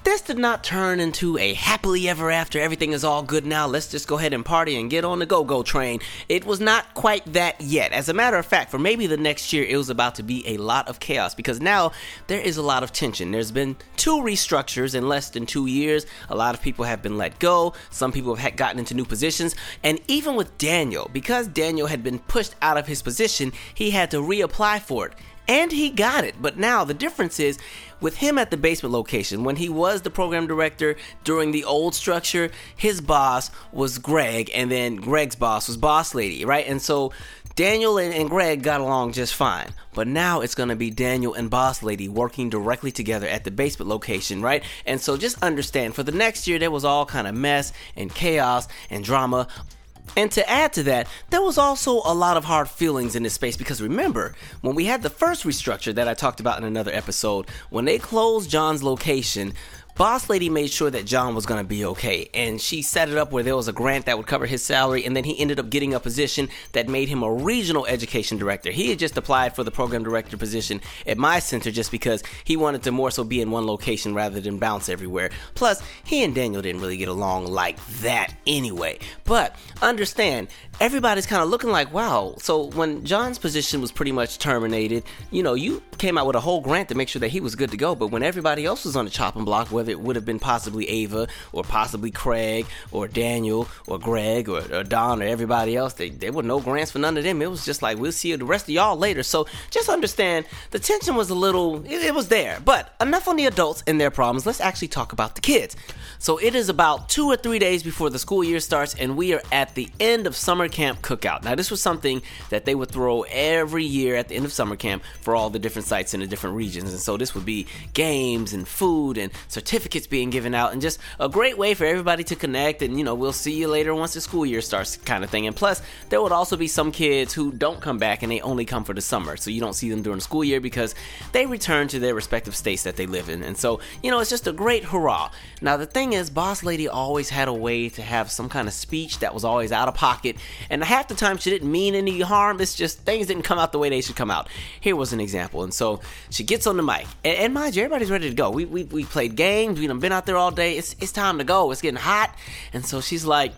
Speaker 1: this did not turn into a happily ever after, everything is all good now, let's just go ahead and party and get on the go-go train. It was not quite that yet. As a matter of fact, for maybe the next year, it was about to be a lot of chaos because now there is a lot of tension. There's been 2 restructures in less than 2 years. A lot of people have been let go. Some people have gotten into new positions. And even with Daniel, because Daniel had been pushed out of his position, he had to reapply for it. And he got it. But now the difference is with him at the basement location, when he was the program director during the old structure, his boss was Greg, and then Greg's boss was Boss Lady, right? And so Daniel and Greg got along just fine. But now it's going to be Daniel and Boss Lady working directly together at the basement location, right? And so just understand, for the next year, there was all kind of mess and chaos and drama. And to add to that, there was also a lot of hard feelings in this space because remember, when we had the first restructure that I talked about in another episode, when they closed John's location, Boss Lady made sure that John was going to be okay, and she set it up where there was a grant that would cover his salary, and then he ended up getting a position that made him a regional education director. He had just applied for the program director position at my center just because he wanted to more so be in one location rather than bounce everywhere. Plus, he and Daniel didn't really get along like that anyway. But understand, everybody's kind of looking like, wow, so when John's position was pretty much terminated, you came out with a whole grant to make sure that he was good to go, but when everybody else was on the chopping block, whether it would have been possibly Ava or possibly Craig or Daniel or Greg or Don or everybody else, there were no grants for none of them. It was just like, we'll see the rest of y'all later. So just understand, the tension was it was there. But enough on the adults and their problems. Let's actually talk about the kids. So it is about 2 or 3 days before the school year starts, and we are at the end of summer camp cookout. Now, this was something that they would throw every year at the end of summer camp for all the different sites in the different regions. And so this would be games and food and certificates being given out, and just a great way for everybody to connect, and we'll see you later once the school year starts kind of thing. And plus, there would also be some kids who don't come back and they only come for the summer, so you don't see them during the school year because they return to their respective states that they live in. And so, it's just a great hurrah. Now, the thing is, Boss Lady always had a way to have some kind of speech that was always out of pocket, and half the time she didn't mean any harm. It's just things didn't come out the way they should come out. Here was an example. And so she gets on the mic, and mind you, everybody's ready to go. We played games. We done been out there all day. It's time to go. It's getting hot. And so she's like,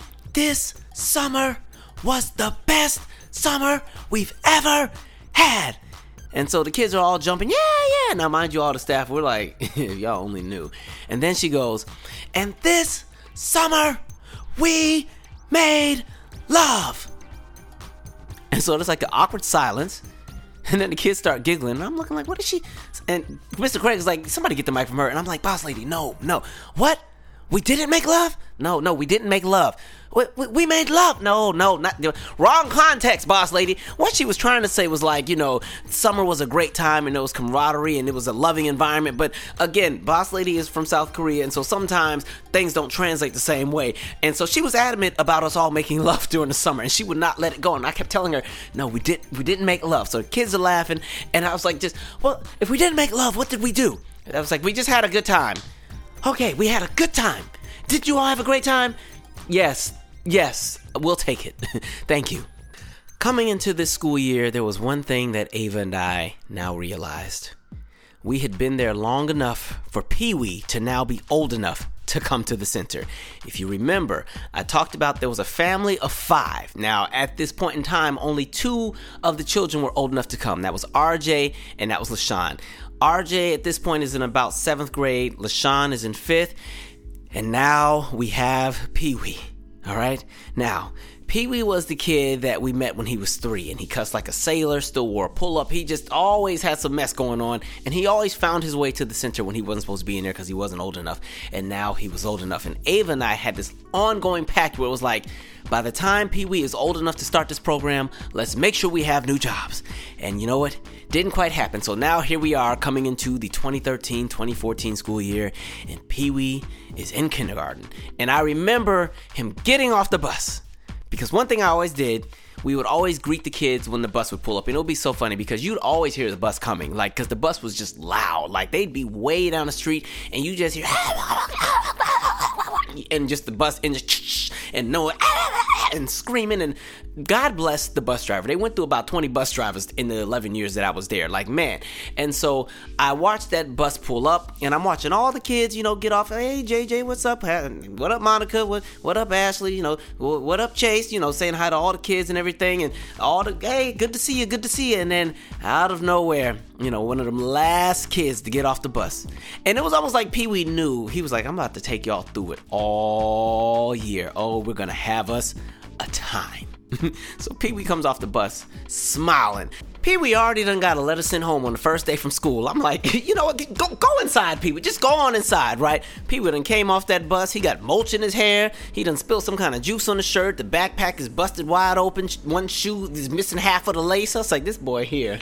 Speaker 1: this summer was the best summer we've ever had. And so the kids are all jumping, yeah. Now, mind you, all the staff, we're like, if y'all only knew. And then she goes, and this summer we made love. And so there's like an awkward silence. And then the kids start giggling. And I'm looking like, what is she? And Mr. Craig is like, somebody get the mic from her. And I'm like, Boss Lady, no. What? We didn't make love? No, we didn't make love. We made love. No, not wrong context, Boss Lady. What she was trying to say was like, summer was a great time and there was camaraderie and it was a loving environment. But again, Boss Lady is from South Korea, and so sometimes things don't translate the same way. And so she was adamant about us all making love during the summer, and she would not let it go. And I kept telling her, no, we didn't make love. So the kids are laughing, and I was like, if we didn't make love, what did we do? And I was like, we just had a good time. Okay, we had a good time. Did you all have a great time? Yes, we'll take it. Thank you. Coming into this school year, there was one thing that Ava and I now realized. We had been there long enough for Pee-wee to now be old enough to come to the center. If you remember, I talked about there was a family of 5. Now, at this point in time, only 2 of the children were old enough to come. That was RJ and that was LaShawn. RJ at this point is in about 7th grade. LaShawn is in 5th. And now we have Pee-wee. All right? Now, Pee-wee was the kid that we met when he was 3, and he cussed like a sailor, still wore a pull-up. He just always had some mess going on, and he always found his way to the center when he wasn't supposed to be in there because he wasn't old enough. And now he was old enough. And Ava and I had this ongoing pact where it was like, by the time Pee-wee is old enough to start this program, let's make sure we have new jobs. And you know what? Didn't quite happen. So now here we are coming into the 2013-2014 school year, and Pee-wee is in kindergarten. And I remember him getting off the bus. Because one thing I always did, we would always greet the kids when the bus would pull up. And it would be so funny because you'd always hear the bus coming. Like, because the bus was just loud. Like, they'd be way down the street and you just hear, and just the bus, and just, and no, and screaming. And God bless the bus driver. They went through about 20 bus drivers in the 11 years that I was there. Like, man. And so I watched that bus pull up, and I'm watching all the kids, get off. Hey, JJ, what's up? What up, Monica? What up, Ashley? What up, Chase? Saying hi to all the kids and everything, and hey, good to see you. And then out of nowhere, one of them last kids to get off the bus. And it was almost like Pee Wee knew. He was like, I'm about to take y'all through it all year. Oh, we're going to have us a time. So Pee Wee comes off the bus smiling. Pee Wee already done got a letter sent home on the first day from school. I'm like, you know what? Go inside, Pee Wee. Just go on inside, right? Pee Wee done came off that bus. He got mulch in his hair. He done spilled some kind of juice on the shirt. The backpack is busted wide open. One shoe is missing half of the lace. I was like, this boy here.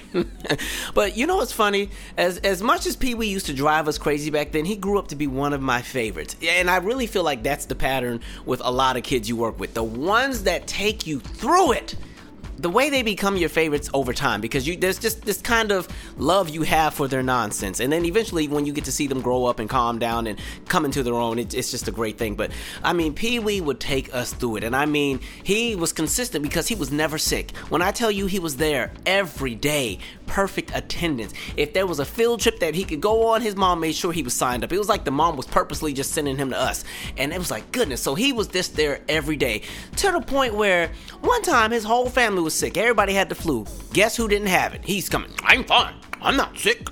Speaker 1: But you know what's funny? As much as Pee Wee used to drive us crazy back then, he grew up to be one of my favorites. And I really feel like that's the pattern with a lot of kids you work with. The ones that take you through it. The way they become your favorites over time, because there's just this kind of love you have for their nonsense, and then eventually when you get to see them grow up and calm down and come into their own, it's just a great thing. But I mean, Pee Wee would take us through it, and I mean, he was consistent because he was never sick. When I tell you he was there every day, perfect attendance. If there was a field trip that he could go on, his mom made sure he was signed up. It was like the mom was purposely just sending him to us, and it was like, goodness. So he was just there every day, to the point where one time his whole family was sick. Everybody had the flu. Guess who didn't have it? He's coming. I'm fine. I'm not sick.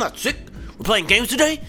Speaker 1: We're playing games today?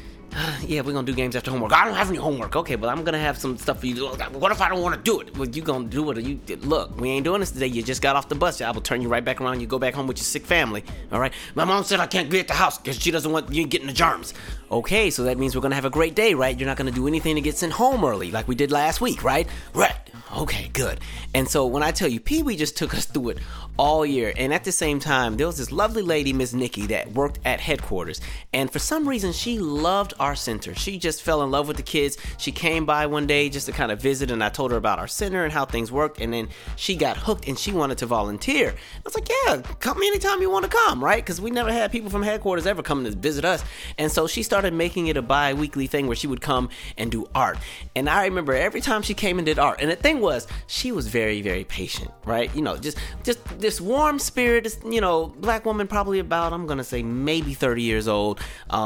Speaker 1: Yeah, we're going to do games after homework. I don't have any homework. Okay, but I'm going to have some stuff for you to do. What if I don't want to do it? Well, you going to do it. Look, we ain't doing this today. You just got off the bus. I will turn you right back around. You go back home with your sick family. All right? My mom said I can't be at the house because she doesn't want you getting the germs. Okay, so that means we're going to have a great day, right? You're not going to do anything to get sent home early like we did last week, right? Right. Okay, good. And so when I tell you, Pee Wee just took us through it all year. And at the same time, there was this lovely lady, Miss Nikki, that worked at headquarters. And for some reason, she loved our center. She just fell in love with the kids. She came by one day just to kind of visit, and I told her about our center and how things worked. And then she got hooked and she wanted to volunteer. I was like, yeah, come anytime you want to come, right? Because we never had people from headquarters ever come to visit us. And so she started making it a bi-weekly thing where she would come and do art. And I remember every time she came and did art. And the thing was, she was very, very patient, right? Just this warm spirit, black woman, probably about, I'm gonna say maybe 30 years old,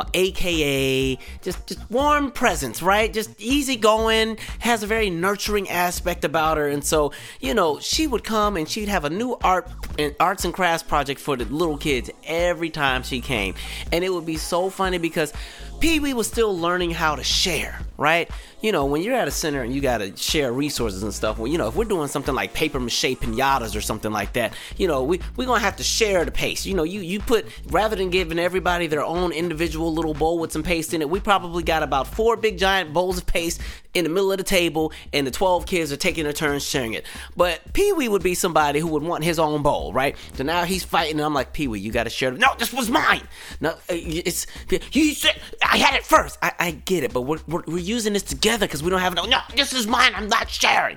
Speaker 1: aka just warm presence, right? Just easygoing, has a very nurturing aspect about her. And so, she would come and she'd have a new arts and crafts project for the little kids every time she came. And it would be so funny because Pee Wee was still learning how to share, right? When you're at a center and you gotta share resources and stuff, well, if we're doing something like paper mache pinatas or something like that, we're gonna have to share the paste. You put, rather than giving everybody their own individual little bowl with some paste in it, we probably got about 4 big giant bowls of paste in the middle of the table, and the 12 kids are taking their turns sharing it. But Pee Wee would be somebody who would want his own bowl, right? So now he's fighting, and I'm like, Pee Wee, you gotta share it. No, this was mine. No, you said I had it first. I get it, but we're using this together because we don't have no, this is mine. I'm not sharing.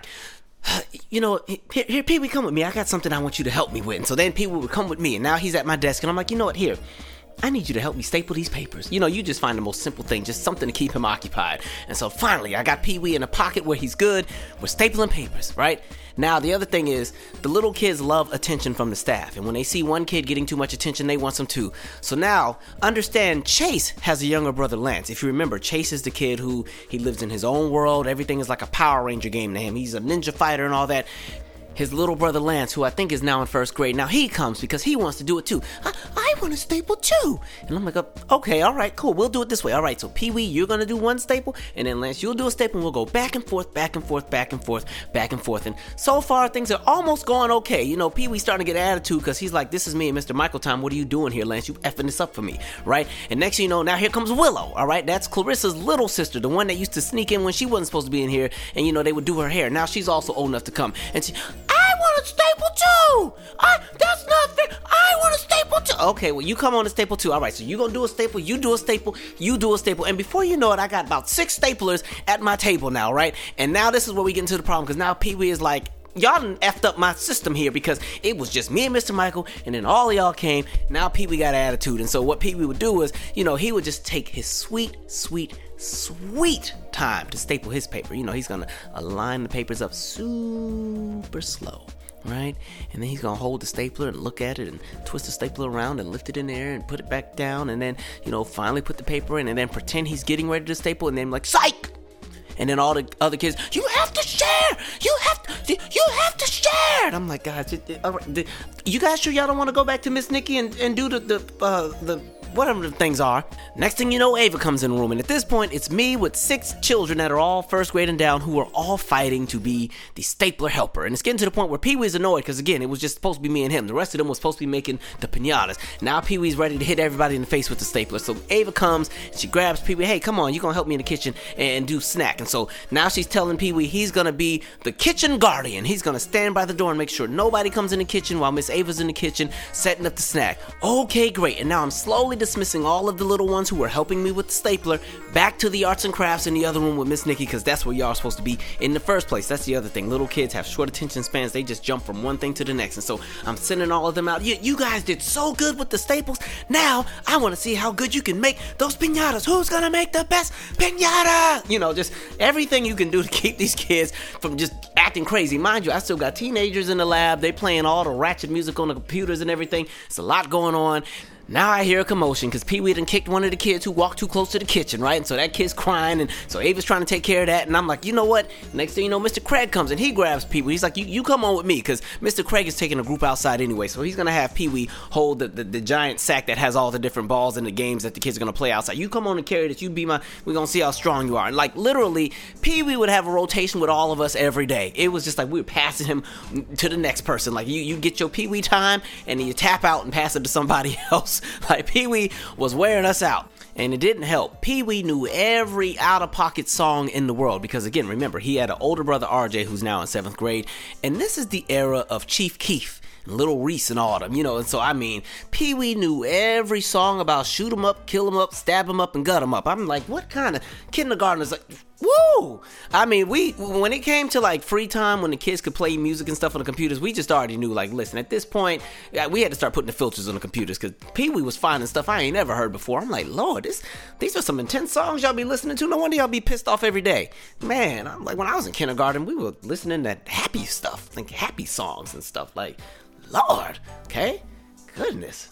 Speaker 1: Here, Pee Wee, come with me. I got something I want you to help me with. And so then Pee Wee would come with me, and now he's at my desk, and I'm like, you know what? Here, I need you to help me staple these papers. You just find the most simple thing, just something to keep him occupied. And so finally, I got Pee Wee in a pocket where he's good. We're stapling papers, right? Now, the other thing is, the little kids love attention from the staff. And when they see one kid getting too much attention, they want some too. So now, understand, Chase has a younger brother, Lance. If you remember, Chase is the kid who, he lives in his own world. Everything is like a Power Ranger game to him. He's a ninja fighter and all that. His little brother Lance, who I think is now in first grade, now he comes because he wants to do it too. I want to staple too. And I'm like, okay, all right, cool. We'll do it this way. All right, so Pee Wee, you're going to do one staple, and then Lance, you'll do a staple, and we'll go back and forth, back and forth, back and forth, back and forth. And so far, things are almost going okay. Pee Wee's starting to get an attitude because he's like, this is me and Mr. Michael time. What are you doing here, Lance? You effing this up for me, right? And next thing you know, now here comes Willow, all right? That's Clarissa's little sister, the one that used to sneak in when she wasn't supposed to be in here, and, they would do her hair. Now she's also old enough to come. And I want a staple too. That's not fair. I want a staple too. Okay, well, you come on a staple too. All right, so you gonna do a staple, you do a staple, you do a staple. And before you know it, I got about 6 staplers at my table now, right? And now this is where we get into the problem, because now Pee Wee is like, y'all done effed up my system here because it was just me and Mr. Michael, and then all of y'all came. Now Pee Wee got an attitude. And so what Pee Wee would do is, he would just take his sweet time to staple his paper. He's gonna align the papers up super slow, right? And then he's gonna hold the stapler and look at it and twist the stapler around and lift it in the air and put it back down, and then finally put the paper in and then pretend he's getting ready to staple, and then like, psych! And then all the other kids, you have to share! You have to share! And I'm like, guys, you guys sure y'all don't want to go back to Miss Nikki and do the whatever the things are? Next thing you know, Ava comes in the room, and at this point, it's me with 6 children that are all first grade and down who are all fighting to be the stapler helper. And it's getting to the point where Pee Wee's annoyed because, again, it was just supposed to be me and him. The rest of them was supposed to be making the piñatas. Now Pee Wee's ready to hit everybody in the face with the stapler. So Ava comes, and she grabs Pee Wee. Hey, come on, you're going to help me in the kitchen and do snack. And so now she's telling Pee Wee he's going to be the kitchen guardian. He's going to stand by the door and make sure nobody comes in the kitchen while Miss Ava's in the kitchen setting up the snack. Okay, great. And now I'm slowly dismissing all of the little ones who were helping me with the stapler back to the arts and crafts in the other room with Miss Nikki, because that's where y'all are supposed to be in the first place. That's the other thing. Little kids have short attention spans. They just jump from one thing to the next. And so I'm sending all of them out. You guys did so good with the staples. Now I want to see how good you can make those piñatas. Who's gonna make the best piñata? Just everything you can do to keep these kids from just acting crazy. Mind you, I still got teenagers in the lab. They playing all the ratchet music on the computers and everything. It's a lot going on. Now I hear a commotion because Pee Wee done kicked one of the kids who walked too close to the kitchen, right? And so that kid's crying, and so Ava's trying to take care of that, and I'm like, you know what? Next thing you know, Mr. Craig comes, and he grabs Pee Wee. He's like, you come on with me, because Mr. Craig is taking a group outside anyway, so he's going to have Pee Wee hold the giant sack that has all the different balls and the games that the kids are going to play outside. You come on and carry this. We're going to see how strong you are. And like, literally, Pee Wee would have a rotation with all of us every day. It was just like we were passing him to the next person. Like, you get your Pee Wee time, and then you tap out and pass it to somebody else. Like, Pee Wee was wearing us out, and it didn't help. Pee Wee knew every out-of-pocket song in the world because, again, remember, he had an older brother, RJ, who's now in 7th grade, and this is the era of Chief Keef and Little Reese and all them, and so, Pee Wee knew every song about shoot 'em up, kill 'em up, stab 'em up, and gut 'em up. I'm like, what kind of kindergartners? Like, woo! When it came to like free time, when the kids could play music and stuff on the computers, we just already knew, like, listen, at this point, we had to start putting the filters on the computers because Pee Wee was finding stuff I ain't never heard before. I'm like, Lord, these are some intense songs y'all be listening to. No wonder y'all be pissed off every day. Man, I'm like, when I was in kindergarten, we were listening to happy stuff, like happy songs and stuff. Like, Lord, okay? Goodness.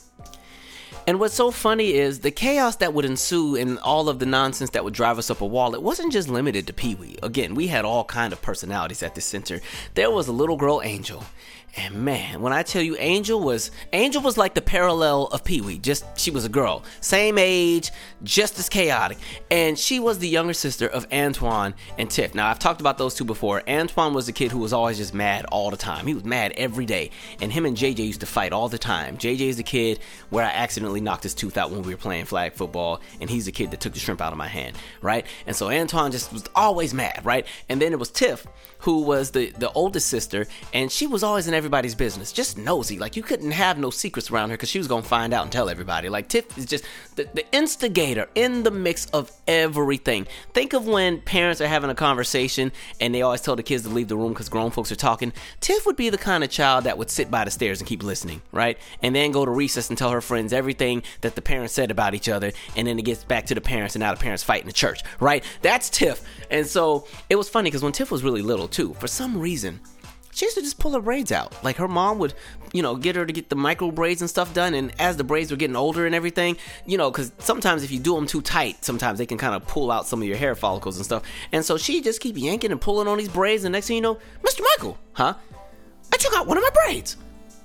Speaker 1: And what's so funny is the chaos that would ensue and all of the nonsense that would drive us up a wall, it wasn't just limited to Pee Wee. Again, we had all kind of personalities at this center. There was a little girl, Angel. And man, when I tell you Angel was like the parallel of Pee Wee. Just, she was a girl. Same age, just as chaotic. And she was the younger sister of Antoine and Tiff. Now, I've talked about those two before. Antoine was the kid who was always just mad all the time. He was mad every day. And him and JJ used to fight all the time. JJ is the kid where I accidentally knocked his tooth out when we were playing flag football. And he's the kid that took the shrimp out of my hand, right? And so Antoine just was always mad, right? And then it was Tiff, who was the oldest sister. And she was always in everybody's business, just nosy. Like, you couldn't have no secrets around her because she was gonna find out and tell everybody. Like, Tiff is just the instigator in the mix of everything. Think of when parents are having a conversation and they always tell the kids to leave the room because grown folks are talking. Tiff would be the kind of child that would sit by the stairs and keep listening, right? And then go to recess and tell her friends everything that the parents said about each other, and then it gets back to the parents, and now the parents fight in the church, right? That's Tiff. And so it was funny because when Tiff was really little too, for some reason, she used to just pull her braids out. Like, her mom would, get her to get the micro braids and stuff done. And as the braids were getting older and everything, because sometimes if you do them too tight, sometimes they can kind of pull out some of your hair follicles and stuff. And so she just keep yanking and pulling on these braids. And next thing you know, Mr. Michael, huh? I took out one of my braids.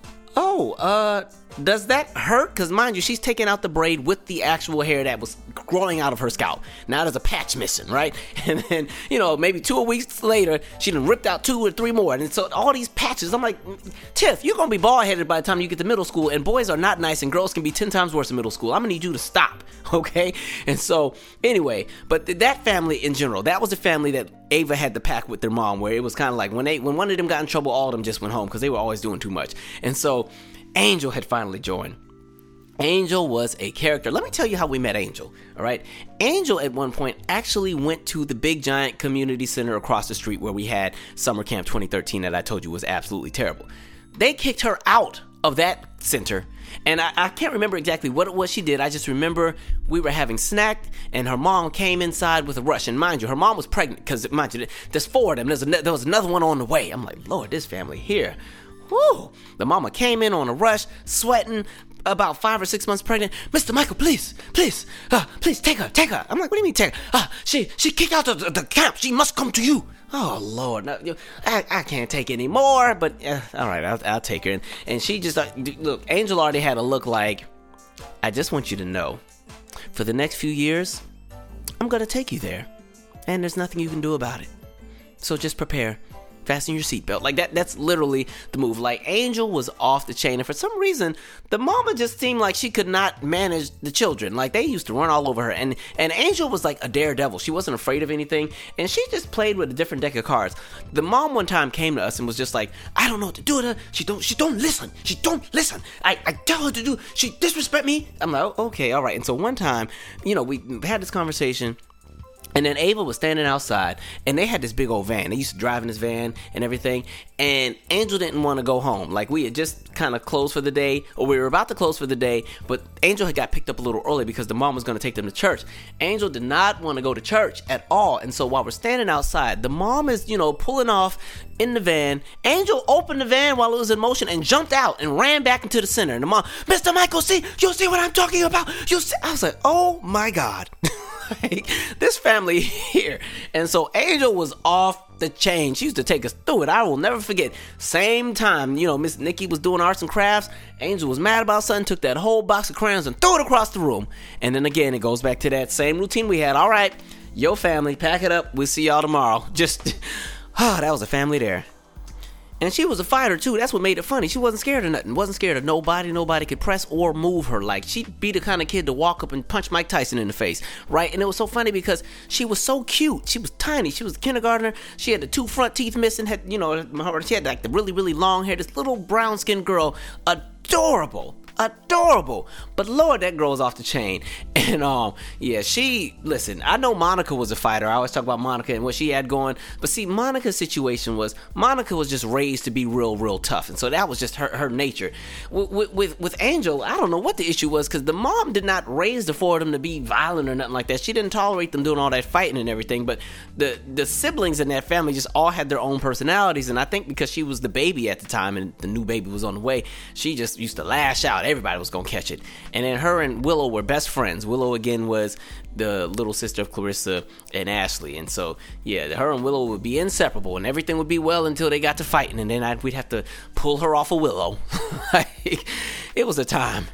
Speaker 1: Oh, does that hurt? Because mind you, she's taking out the braid with the actual hair that was growing out of her scalp. Now there's a patch missing, right? And then, maybe 2 weeks later, she done ripped out 2 or 3 more. And so all these patches, I'm like, Tiff, you're going to be bald-headed by the time you get to middle school, and boys are not nice, and girls can be 10 times worse in middle school. I'm going to need you to stop, okay? And so, anyway, but that family in general, that was a family that Ava had to pack with their mom, where it was kind of like when one of them got in trouble, all of them just went home because they were always doing too much. And so Angel had finally joined. Angel was a character. Let me tell you how we met Angel, all right? Angel, at one point, actually went to the big, giant community center across the street where we had Summer Camp 2013 that I told you was absolutely terrible. They kicked her out of that center, and I can't remember exactly what it was she did. I just remember we were having snack, and her mom came inside with a rush. And mind you, her mom was pregnant, because, mind you, there's 4 of them. There was another one on the way. I'm like, Lord, this family here. Whoo! The mama came in on a rush, sweating, about 5 or 6 months pregnant. Mr. Michael, please, please take her. I'm like, what do you mean take her? She kicked out of the camp. She must come to you. Oh, Lord, no, I can't take any more, but all right, I'll take her. And she just, look, Angel already had a look like, I just want you to know, for the next few years, I'm going to take you there, and there's nothing you can do about it. So just prepare. Fasten your seatbelt. Like that's literally the move. Like, Angel was off the chain, and for some reason the mama just seemed like she could not manage the children. Like, they used to run all over her, and Angel was like a daredevil. She wasn't afraid of anything, and she just played with a different deck of cards. The mom one time came to us and was just like, I don't know what to do with her. She don't listen. I tell her to do, she disrespect me. I'm like, oh, okay, all right. And so one time, we had this conversation. And then Ava was standing outside, and they had this big old van. They used to drive in this van and everything. And Angel didn't want to go home. Like, we had just kind of closed for the day, or we were about to close for the day, but Angel had got picked up a little early because the mom was going to take them to church. Angel did not want to go to church at all. And so while we're standing outside, the mom is, pulling off in the van. Angel opened the van while it was in motion and jumped out and ran back into the center. And the mom, Mr. Michael, you see what I'm talking about? I was like, oh my God. Like, this family here. And so Angel was off the chain. She used to take us through it. I will never forget. Same time, Miss Nikki was doing arts and crafts. Angel was mad about something, took that whole box of crayons and threw it across the room. And then again, it goes back to that same routine we had. All right, yo family, pack it up. We'll see y'all tomorrow. That was a family there. And she was a fighter too. That's what made it funny. She wasn't scared of nothing. Wasn't scared of nobody. Nobody could press or move her. Like, she'd be the kind of kid to walk up and punch Mike Tyson in the face, right? And it was so funny because she was so cute. She was tiny. She was a kindergartner. She had the 2 front teeth missing. She had like the really, really long hair. This little brown skinned girl, adorable. But Lord, that girl's off the chain. And listen, I know Monica was a fighter. I always talk about Monica and what she had going, but see, Monica's situation was, Monica was just raised to be real tough, and so that was just her nature. With Angel, I don't know what the issue was, because the mom did not raise the 4 of them to be violent or nothing like that. She didn't tolerate them doing all that fighting and everything, but the siblings in that family just all had their own personalities, and I think because she was the baby at the time and the new baby was on the way, she just used to lash out. Everybody was gonna catch it. And then her and Willow were best friends. Willow, again, was the little sister of Clarissa and Ashley. And so, yeah, her and Willow would be inseparable, and everything would be well until they got to fighting, and then we'd have to pull her off of Willow. It was a time.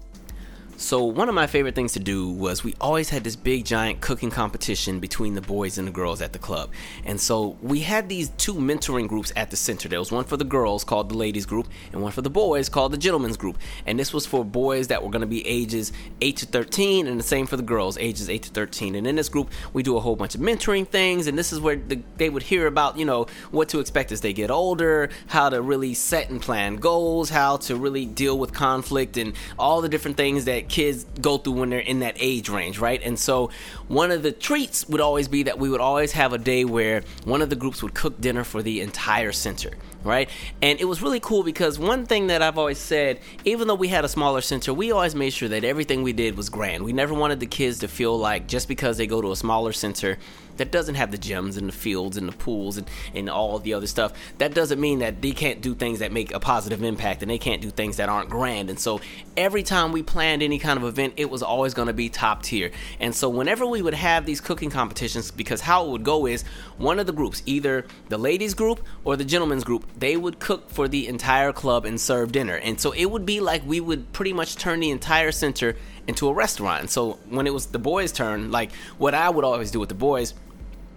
Speaker 1: So one of my favorite things to do was, we always had this big giant cooking competition between the boys and the girls at the club. And so we had these 2 mentoring groups at the center. There was one for the girls called the ladies group, and one for the boys called the gentlemen's group. And this was for boys that were going to be ages 8 to 13, and the same for the girls, ages 8 to 13. And in this group, we do a whole bunch of mentoring things, and this is where they would hear about, what to expect as they get older, how to really set and plan goals, how to really deal with conflict, and all the different things that kids go through when they're in that age range, right? And so one of the treats would always be that we would always have a day where one of the groups would cook dinner for the entire center, right? And it was really cool because one thing that I've always said, even though we had a smaller center, we always made sure that everything we did was grand. We never wanted the kids to feel like just because they go to a smaller center that doesn't have the gyms and the fields and the pools and all the other stuff, that doesn't mean that they can't do things that make a positive impact and they can't do things that aren't grand. And so every time we planned any kind of event, it was always going to be top tier. And so whenever we would have these cooking competitions, because how it would go is, one of the groups, either the ladies group or the gentlemen's group, they would cook for the entire club and serve dinner. And so it would be like we would pretty much turn the entire center into a restaurant. And so when it was the boys' turn, like what I would always do with the boys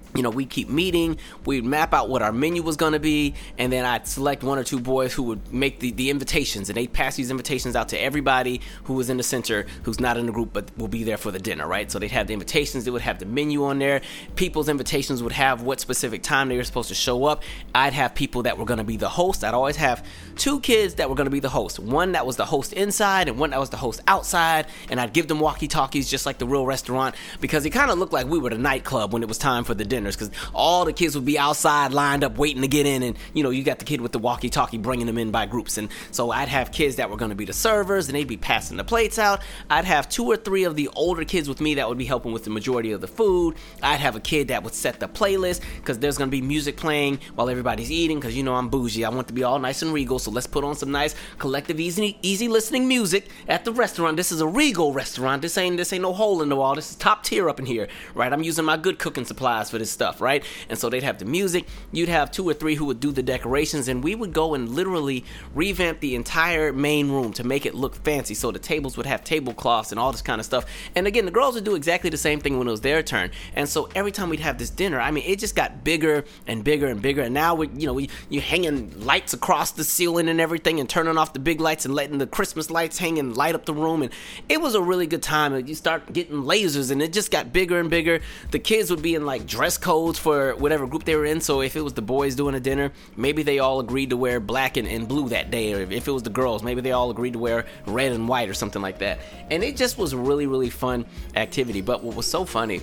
Speaker 1: we'd keep meeting, we'd map out what our menu was going to be, and then I'd select one or two boys who would make the invitations, and they'd pass these invitations out to everybody who was in the center, who's not in the group, but will be there for the dinner, right? So they'd have the invitations, they would have the menu on there. People's invitations would have what specific time they were supposed to show up. I'd have people that were going to be the host. I'd always have two kids that were going to be the host. One that was the host inside, and one that was the host outside, and I'd give them walkie-talkies just like the real restaurant, because it kind of looked like we were the nightclub when it was time for the dinner. Because all the kids would be outside lined up waiting to get in, and you got the kid with the walkie-talkie bringing them in by groups. And so I'd have kids that were going to be the servers, and they'd be passing the plates out. I'd have 2 or 3 of the older kids with me that would be helping with the majority of the food. I'd have a kid that would set the playlist, because there's going to be music playing while everybody's eating, because I'm bougie. I want to be all nice and regal, so let's put on some nice collective easy listening music at the restaurant. This is a regal restaurant. This ain't no hole in the wall. This is top tier up in here, right? I'm using my good cooking supplies for this stuff, right? And so they'd have the music. You'd have 2 or 3 who would do the decorations, and we would go and literally revamp the entire main room to make it look fancy. So the tables would have tablecloths and all this kind of stuff. And again, the girls would do exactly the same thing when it was their turn. And so every time we'd have this dinner, it just got bigger and bigger and bigger. And now you're hanging lights across the ceiling and everything, and turning off the big lights and letting the Christmas lights hang and light up the room. And it was a really good time. And you start getting lasers, and it just got bigger and bigger. The kids would be in like dress codes for whatever group they were in. So if it was the boys doing a dinner, maybe they all agreed to wear black and blue that day. Or if it was the girls, maybe they all agreed to wear red and white or something like that. And it just was a really, really fun activity. But what was so funny,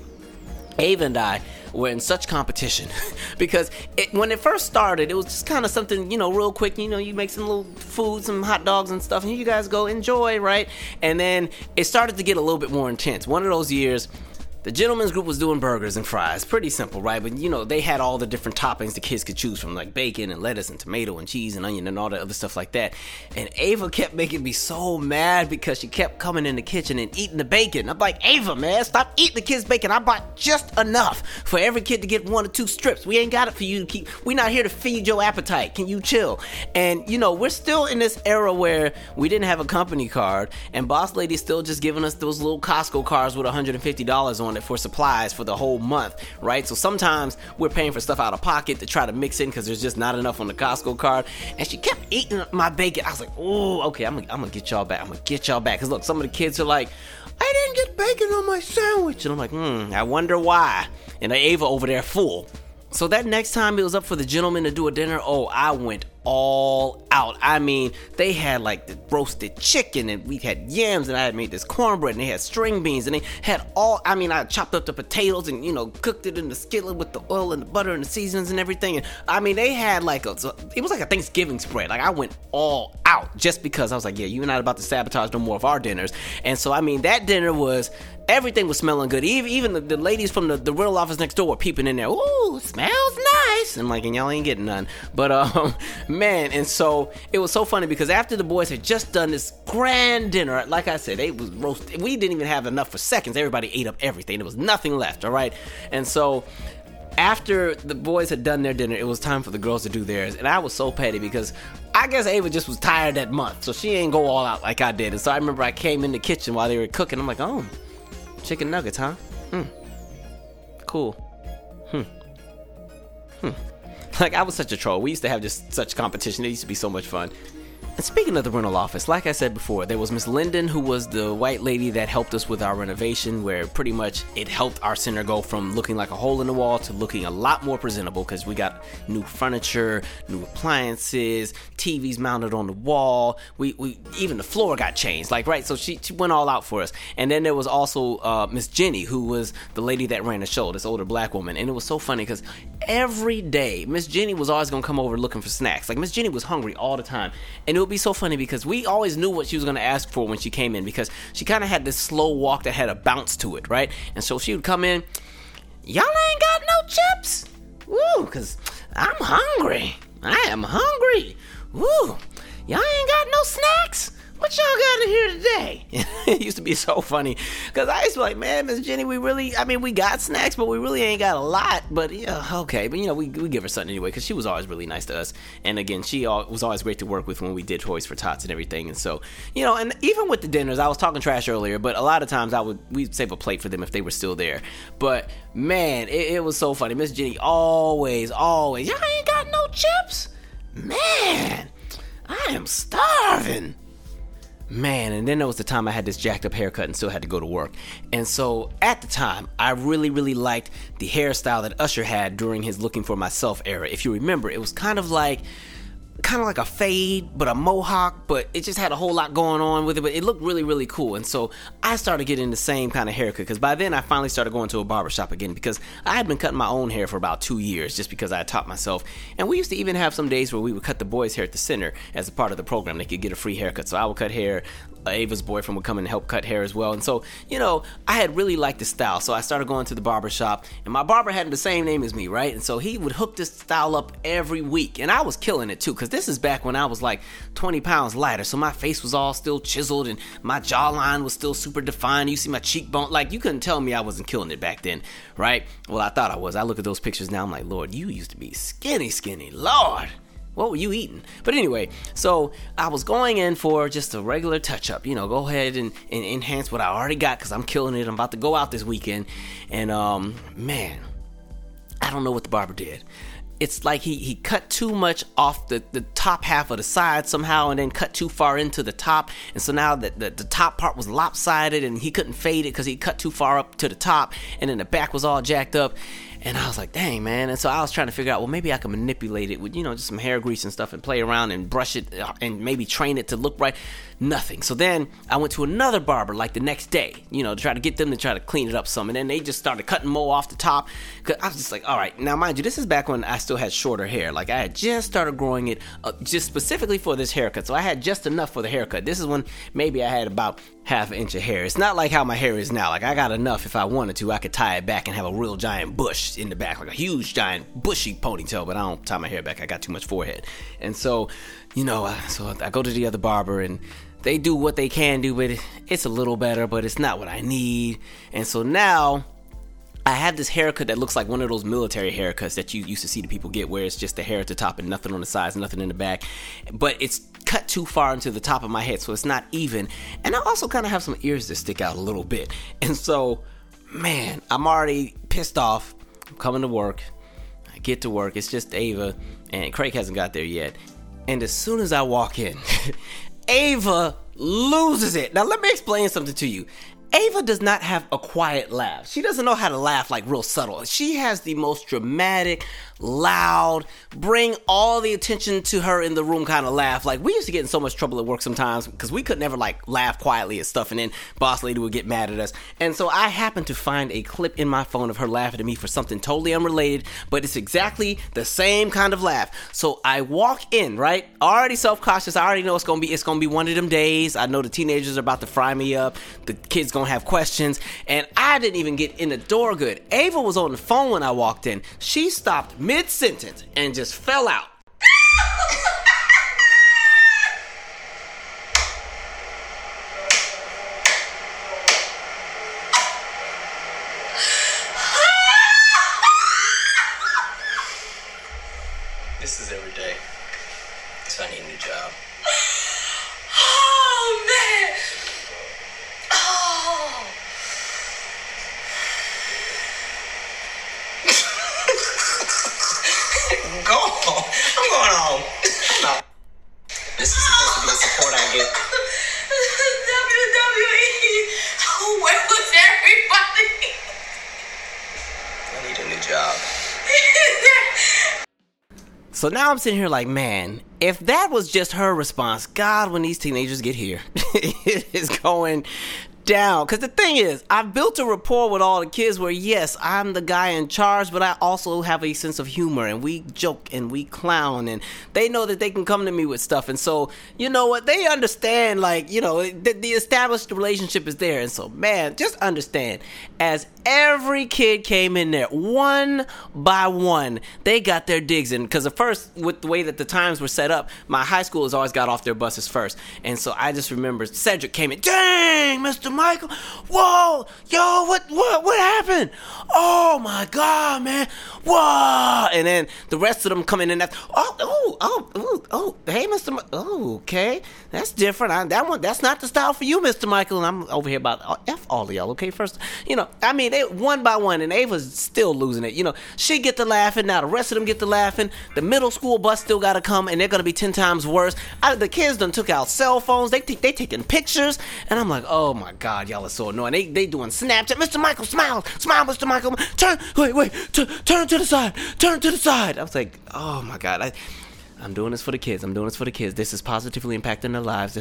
Speaker 1: Ava and I were in such competition because when it first started, it was just kind of something, real quick. You make some little food, some hot dogs and stuff, and you guys go enjoy, right? And then it started to get a little bit more intense. One of those years, the gentleman's group was doing burgers and fries. Pretty simple, right? But, they had all the different toppings the kids could choose from, like bacon and lettuce and tomato and cheese and onion and all that other stuff like that. And Ava kept making me so mad because she kept coming in the kitchen and eating the bacon. I'm like, Ava, man, stop eating the kids' bacon. I bought just enough for every kid to get 1 or 2 strips. We ain't got it for you to keep. We're not here to feed your appetite. Can you chill? And, we're still in this era where we didn't have a company card, and Boss Lady's still just giving us those little Costco cards with $150 on it for supplies for the whole month, right? So sometimes we're paying for stuff out of pocket to try to mix in because there's just not enough on the Costco card. And she kept eating my bacon. I was like, oh, okay, I'm gonna get y'all back. Because look, some of the kids are like, I didn't get bacon on my sandwich. And I'm like, I wonder why. And Ava over there full. So that next time it was up for the gentleman to do a dinner, I went all out. They had like the roasted chicken, and we had yams, and I had made this cornbread, and they had string beans, and they had I chopped up the potatoes and, cooked it in the skillet with the oil and the butter and the seasonings and everything. And they had it was like a Thanksgiving spread. Like I went all out just because I was like, yeah, you're not about to sabotage no more of our dinners. And so, that dinner was, everything was smelling good. Even the ladies from the rental office next door were peeping in there. Ooh, smells nice. I'm like, and y'all ain't getting none. But, man, and so it was so funny because after the boys had just done this grand dinner, like I said, it was roasted. We didn't even have enough for seconds. Everybody ate up everything. There was nothing left, all right? And so after the boys had done their dinner, it was time for the girls to do theirs. And I was so petty because I guess Ava just was tired that month, so she ain't go all out like I did. And so I remember I came in the kitchen while they were cooking. I'm like, oh, chicken nuggets, huh? Cool. Like, I was such a troll. We used to have just such competition. It used to be so much fun. And speaking of the rental office, like I said before, there was Miss Linden, who was the white lady that helped us with our renovation, where pretty much it helped our center go from looking like a hole in the wall to looking a lot more presentable because we got new furniture, new appliances, TVs mounted on the wall. We even the floor got changed, right? So she went all out for us. And then there was also Miss Jenny, who was the lady that ran the show, this older black woman. And it was so funny because every day Miss Jenny was always gonna come over looking for snacks. Like, Miss Jenny was hungry all the time, and it would be so funny because we always knew what she was going to ask for when she came in, because she kind of had this slow walk that had a bounce to it, right? And so she would come in, y'all ain't got no chips? Woo, because I'm hungry. I am hungry. Woo, y'all ain't got no snacks? what y'all got in here today? It used to be so funny because I used to be like, man, Miss Jenny, we got snacks, but we really ain't got a lot. But yeah, okay. But we give her something anyway because she was always really nice to us. And again, she was always great to work with when we did Toys for Tots and everything. And so, and even with the dinners, I was talking trash earlier, but a lot of times we'd save a plate for them if they were still there. But man, it was so funny. Miss Jenny always, y'all ain't got no chips? Man, I am starving. Man, and then there was the time I had this jacked up haircut and still had to go to work. And so at the time, I really, really liked the hairstyle that Usher had during his Looking for Myself era. If you remember, it was kind of like a fade, but a mohawk, but it just had a whole lot going on with it, but it looked really, really cool. And so I started getting the same kind of haircut because by then I finally started going to a barbershop again because I had been cutting my own hair for about 2 years just because I had taught myself. And we used to even have some days where we would cut the boys' hair at the center as a part of the program. They could get a free haircut. So I would cut hair. Ava's boyfriend would come in and help cut hair as well. And so, I had really liked the style. So I started going to the barber shop, and my barber had the same name as me, right? And so he would hook this style up every week. And I was killing it too, because this is back when I was like 20 pounds lighter. So my face was all still chiseled and my jawline was still super defined. You see my cheekbone, like you couldn't tell me I wasn't killing it back then, right? Well, I thought I was. I look at those pictures now, I'm like, Lord, you used to be skinny, Lord. What were you eating? But anyway, so I was going in for just a regular touch-up. Go ahead and enhance what I already got because I'm killing it. I'm about to go out this weekend. And, man, I don't know what the barber did. It's like he cut too much off the top half of the side somehow and then cut too far into the top. And so now the top part was lopsided and he couldn't fade it because he cut too far up to the top. And then the back was all jacked up. And I was like, dang, man. And so I was trying to figure out, well, maybe I can manipulate it with, just some hair grease and stuff and play around and brush it and maybe train it to look right. Nothing. So then I went to another barber like the next day, to try to get them to try to clean it up some. And then they just started cutting more off the top. Cause I was just like, all right. Now, mind you, this is back when I still had shorter hair. Like I had just started growing it just specifically for this haircut. So I had just enough for the haircut. This is when maybe I had about half an inch of hair. It's not like how my hair is now. Like I got enough if I wanted to. I could tie it back and have a real giant bush in the back, like a huge giant bushy ponytail, but I don't tie my hair back. I got too much forehead. And so, so I go to the other barber and they do what they can do, but it's a little better, but it's not what I need. And so now I have this haircut that looks like one of those military haircuts that you used to see the people get, where it's just the hair at the top and nothing on the sides, nothing in the back. But it's cut too far into the top of my head, so it's not even. And I also kind of have some ears that stick out a little bit. And so, man, I'm already pissed off. I'm coming to work. I get to work. It's just Ava, and Craig hasn't got there yet. And as soon as I walk in, Ava loses it. Now, let me explain something to you. Ava does not have a quiet laugh. She doesn't know how to laugh like real subtle. She has the most dramatic, loud, bring all the attention to her in the room kind of laugh. Like we used to get in so much trouble at work sometimes because we could never like laugh quietly at stuff, and then boss lady would get mad at us. And so I happened to find a clip in my phone of her laughing at me for something totally unrelated, but it's exactly the same kind of laugh. So I walk in, right? Already self-cautious. I already know it's gonna be one of them days. I know the teenagers are about to fry me up. The kids gonna have questions, and I didn't even get in the door good. Ava was on the phone when I walked in. She stopped mid-sentence and just fell out.
Speaker 2: This is every day, so I need a new job.
Speaker 3: Oh, man! Oh!
Speaker 2: Go home. I'm going home. No. This is supposed to be the support I get.
Speaker 3: WWE! Where was everybody?
Speaker 2: I need a new job.
Speaker 1: So now I'm sitting here like, man, if that was just her response, God, when these teenagers get here, it is going down. Because the thing is, I've built a rapport with all the kids where, yes, I'm the guy in charge, but I also have a sense of humor, and we joke and we clown, and they know that they can come to me with stuff. And so, you know what, they understand, like, you know, the established relationship is there. And so, man, just understand, as every kid came in there, one by one, they got their digs in. Because at first, with the way that the times were set up, my high school has always got off their buses first. And so I just remember Cedric came in, dang, Mr. Michael, whoa, yo, what happened? Oh my God, man, whoa. And then the rest of them coming in after, hey, Mr. Okay, that's different. That's not the style for you, Mr. Michael. And I'm over here about F all of y'all, okay? First, you know, I mean, they one by one, and Ava's still losing it. You know, she get to laughing, now the rest of them get to laughing. The middle school bus still got to come, and they're going to be 10 times worse. The kids done took out cell phones. They taking pictures, and I'm like, oh my God, y'all are so annoying. They doing Snapchat. Mr. Michael, smile, Mr. Michael. Turn to the side. I was like, oh my God, I'm doing this for the kids. This is positively impacting their lives.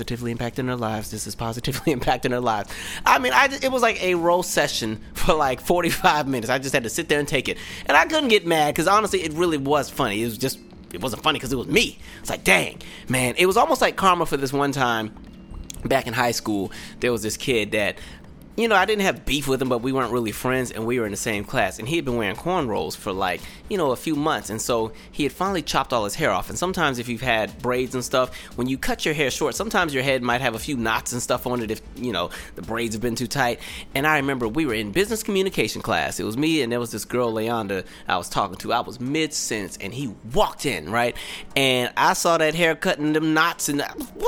Speaker 1: I mean, it was like a roast session for like 45 minutes. I just had to sit there and take it. And I couldn't get mad because honestly, it really was funny. It wasn't funny because it was me. It's like, dang, man. It was almost like karma for this one time back in high school. There was this kid that, you know, I didn't have beef with him, but we weren't really friends, and we were in the same class. And he had been wearing cornrows for like, you know, a few months. And so he had finally chopped all his hair off. And sometimes if you've had braids and stuff, when you cut your hair short, sometimes your head might have a few knots and stuff on it if, you know, the braids have been too tight. And I remember we were in business communication class. It was me, and there was this girl, Leonda, I was talking to. I was mid-sentence, and he walked in, right? And I saw that haircut and them knots, and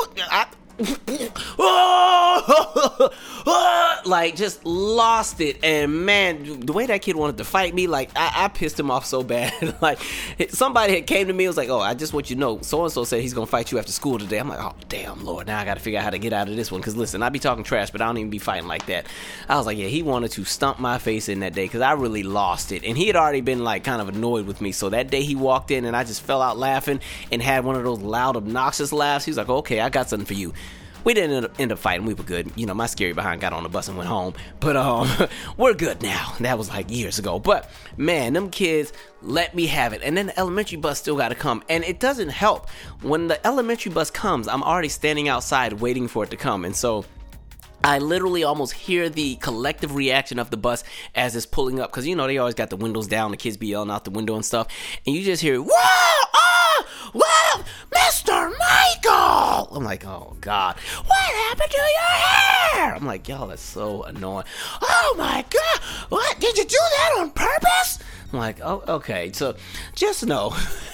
Speaker 1: like just lost it. And man, the way that kid wanted to fight me, like I pissed him off so bad. Like somebody had came to me and was like, oh, I just want you to know, so and so said he's gonna fight you after school today. I'm like, oh damn, Lord, now I gotta figure out how to get out of this one. Because listen, I be talking trash, but I don't even be fighting like that. I was like, yeah, he wanted to stump my face in that day because I really lost it. And he had already been like kind of annoyed with me. So that day he walked in and I just fell out laughing and had one of those loud obnoxious laughs. He was like, okay, I got something for you. We didn't end up fighting. We were good. You know, my scary behind got on the bus and went home. But we're good now. That was like years ago. But man, them kids let me have it. And then the elementary bus still got to come. And it doesn't help. When the elementary bus comes, I'm already standing outside waiting for it to come. And so I literally almost hear the collective reaction of the bus as it's pulling up. Because, you know, they always got the windows down. The kids be yelling out the window and stuff. And you just hear, whoa, whoa, Mr. Michael. I'm like, oh, God. What happened to your hair? I'm like, y'all, that's so annoying. Oh, my God. What? Did you do that on purpose? I'm like, oh, okay. So just know.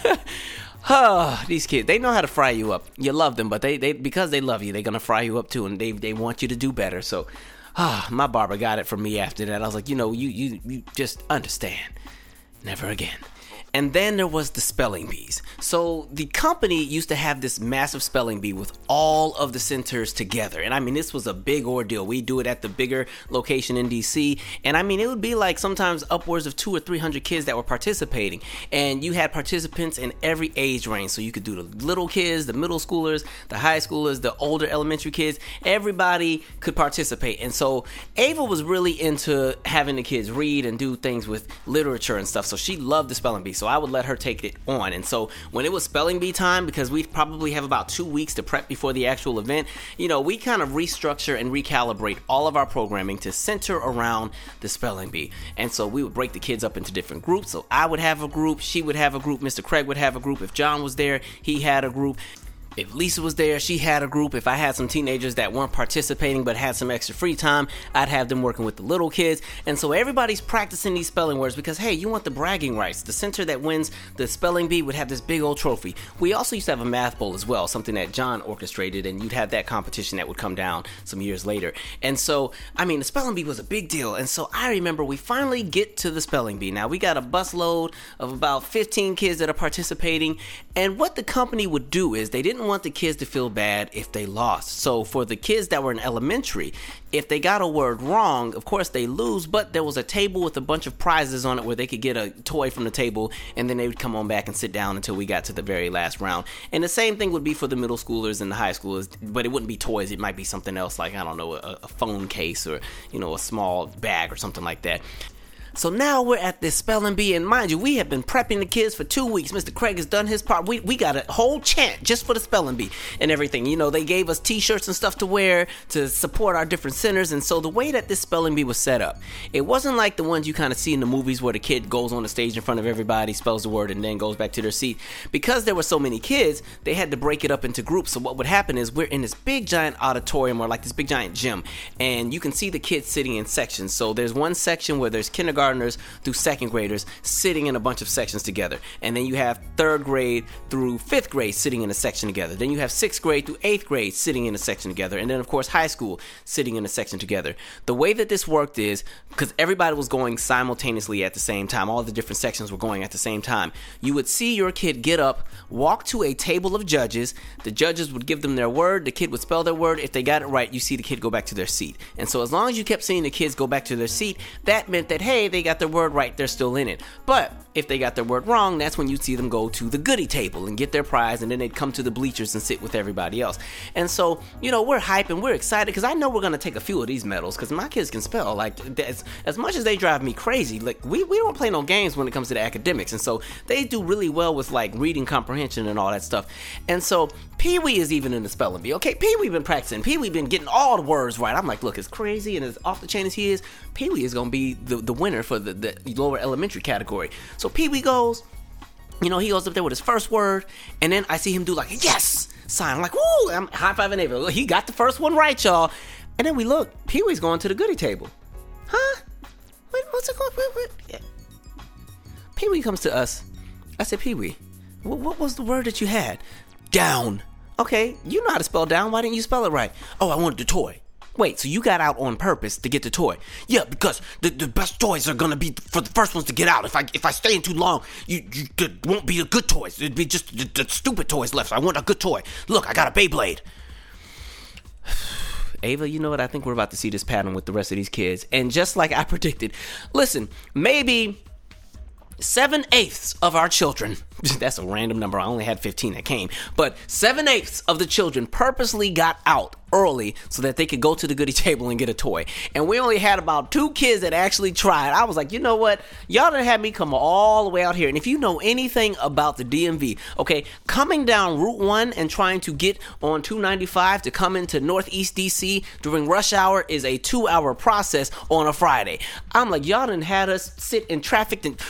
Speaker 1: These kids, they know how to fry you up. You love them, but they because they love you, they're going to fry you up too, and they want you to do better. So, my barber got it from me after that. I was like, you know, you just understand. Never again. And then there was the spelling bees. So the company used to have this massive spelling bee with all of the centers together. And I mean, this was a big ordeal. We do it at the bigger location in DC. And I mean, it would be like sometimes upwards of 200 or 300 kids that were participating. And you had participants in every age range. So you could do the little kids, the middle schoolers, the high schoolers, the older elementary kids. Everybody could participate. And so Ava was really into having the kids read and do things with literature and stuff. So she loved the spelling bee. So I would let her take it on. And so when it was spelling bee time, because we probably have about 2 weeks to prep before the actual event, you know, we kind of restructure and recalibrate all of our programming to center around the spelling bee. And so we would break the kids up into different groups. So I would have a group, she would have a group, Mr. Craig would have a group. If John was there, he had a group. If Lisa was there, she had a group. If I had some teenagers that weren't participating but had some extra free time, I'd have them working with the little kids. And so everybody's practicing these spelling words because, hey, you want the bragging rights. The center that wins the spelling bee would have this big old trophy. We also used to have a math bowl as well, something that John orchestrated, and you'd have that competition that would come down some years later. And so, I mean, the spelling bee was a big deal. And so I remember we finally get to the spelling bee. Now, we got a busload of about 15 kids that are participating. And what the company would do is they didn't didn't want the kids to feel bad if they lost. So for the kids that were in elementary, if they got a word wrong, of course they lose, but there was a table with a bunch of prizes on it where they could get a toy from the table, and then they would come on back and sit down until we got to the very last round. And the same thing would be for the middle schoolers and the high schoolers, but it wouldn't be toys. It might be something else, like, I don't know, a phone case or, a small bag or something like that. So now we're at this spelling bee, and mind you, we have been prepping the kids for 2 weeks. Mr. Craig has done his part. We got a whole chant just for the spelling bee and everything. They gave us t-shirts and stuff to wear to support our different centers. And so the way that this spelling bee was set up, it wasn't like the ones you kind of see in the movies where the kid goes on the stage in front of everybody, spells the word, and then goes back to their seat. Because there were so many kids, they had to break it up into groups. So what would happen is we're in this big giant auditorium, or like this big giant gym, and you can see the kids sitting in sections. So there's one section where there's kindergartners through second graders sitting in a bunch of sections together, and then you have third grade through fifth grade sitting in a section together. Then you have sixth grade through eighth grade sitting in a section together, and then of course high school sitting in a section together. The way that this worked is because everybody was going simultaneously at the same time, all the different sections were going at the same time. You would see your kid get up, walk to a table of judges. The judges would give them their word. The kid would spell their word. If they got it right, you see the kid go back to their seat. And so as long as you kept seeing the kids go back to their seat, that meant that, hey, they got their word right, they're still in it. But if they got their word wrong, that's when you'd see them go to the goodie table and get their prize, and then they'd come to the bleachers and sit with everybody else. And so, we're hyping, we're excited, because I know we're going to take a few of these medals, because my kids can spell. Like, as much as they drive me crazy, like, we don't play no games when it comes to the academics, and so they do really well with, like, reading comprehension and all that stuff. And so Pee-wee is even in the spelling bee. Okay, Pee-wee been practicing. Pee-wee been getting all the words right. I'm like, look, as crazy and as off the chain as he is, Pee-wee is going to be the winner for the lower elementary category. So Pee-wee goes, he goes up there with his first word, and then I see him do like a yes sign. I'm like, woo, I'm high-fiving Ava. He got the first one right, y'all. And then we look, Pee-wee's going to the goodie table. Huh? Wait, what's it going? Wait. Yeah. Pee-wee comes to us. I said, Pee-wee, what was the word that you had? Down. Okay, you know how to spell down. Why didn't you spell it right? Oh, I wanted the toy. Wait, so you got out on purpose to get the toy? Yeah, because the best toys are gonna be for the first ones to get out. If I stay in too long, you won't be the good toys. It'd be just the stupid toys left. So I want a good toy. Look, I got a Beyblade. Ava, you know what? I think we're about to see this pattern with the rest of these kids. And just like I predicted, listen, maybe 7/8 of our children, that's a random number, I only had 15 that came, but 7/8 of the children purposely got out early so that they could go to the goodie table and get a toy. And we only had about 2 kids that actually tried. I was like, you know what? Y'all done had me come all the way out here. And if you know anything about the DMV, okay, coming down Route 1 and trying to get on 295 to come into Northeast DC during rush hour is a 2-hour process on a Friday. I'm like, y'all done had us sit in traffic and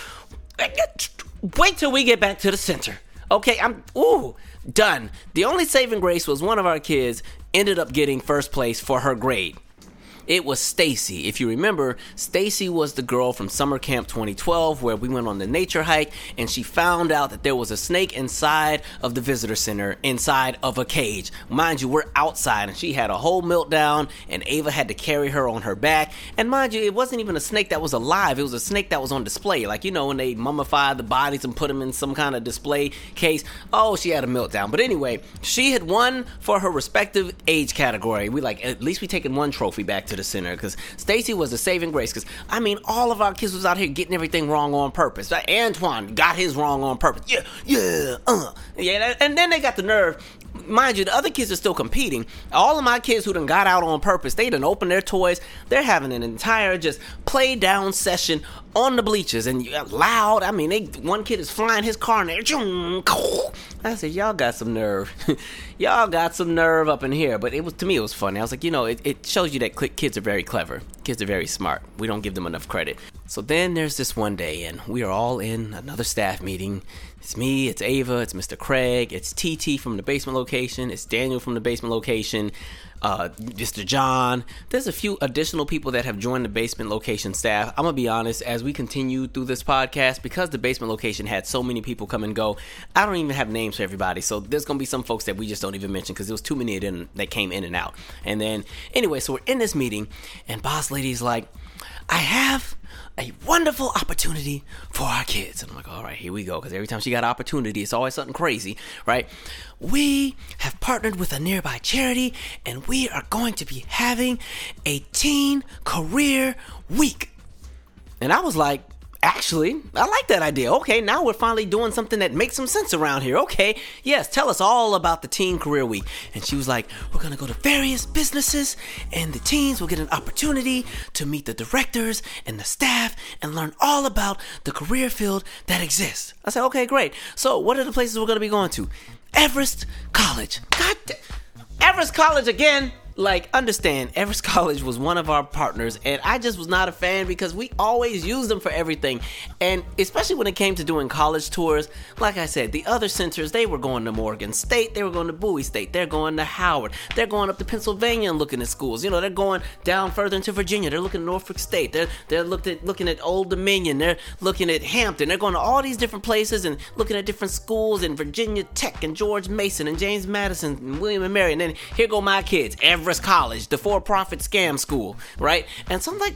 Speaker 1: wait till we get back to the center. Okay, I'm done. The only saving grace was one of our kids ended up getting first place for her grade. It was Stacy. If you remember, Stacy was the girl from Summer Camp 2012 where we went on the nature hike, and she found out that there was a snake inside of the visitor center, inside of a cage. Mind you, we're outside, and she had a whole meltdown, and Ava had to carry her on her back. And mind you, it wasn't even a snake that was alive. It was a snake that was on display. Like, when they mummify the bodies and put them in some kind of display case. Oh, she had a meltdown. But anyway, she had won for her respective age category. At least we taken one trophy back to the center, because Stacy was a saving grace, because all of our kids was out here getting everything wrong on purpose. Antoine got his wrong on purpose. Yeah, and then they got the nerve. Mind you, the other kids are still competing. All of my kids who done got out on purpose, they done opened their toys. They're having an entire just play down session on the bleachers, and loud. One kid is flying his car in there. I said, y'all got some nerve. Y'all got some nerve up in here. But to me, it was funny. I was like, it shows you that kids are very clever. Kids are very smart. We don't give them enough credit. So then there's this one day, and we are all in another staff meeting. It's me, it's Ava, it's Mr. Craig, it's TT from the basement location, it's Daniel from the basement location, Mr. John. There's a few additional people that have joined the basement location staff. I'm going to be honest, as we continue through this podcast, because the basement location had so many people come and go, I don't even have names for everybody. So there's going to be some folks that we just don't even mention because there was too many of them that came in and out. And then, anyway, so we're in this meeting, and boss lady's like, I have a wonderful opportunity for our kids. And I'm like, all right, here we go. Because every time she got an opportunity, it's always something crazy, right? We have partnered with a nearby charity, and we are going to be having a teen career week. And I was like, actually, I like that idea. Okay, now we're finally doing something that makes some sense around here. Okay, yes, tell us all about the Teen Career Week. And she was like, we're going to go to various businesses, and the teens will get an opportunity to meet the directors and the staff and learn all about the career field that exists. I said, okay, great. So what are the places we're going to be going to? Everest College. God damn. Everest College again. Like, understand, Everest College was one of our partners, and I just was not a fan because we always used them for everything. And especially when it came to doing college tours, like I said, the other centers, they were going to Morgan State, they were going to Bowie State, they're going to Howard, they're going up to Pennsylvania and looking at schools. You know, they're going down further into Virginia, they're looking at Norfolk State, they're looking at Old Dominion, they're looking at Hampton, they're going to all these different places and looking at different schools in Virginia Tech and George Mason and James Madison and William and Mary. And then here go my kids, Everest College, the for-profit scam school, right? And so I'm like,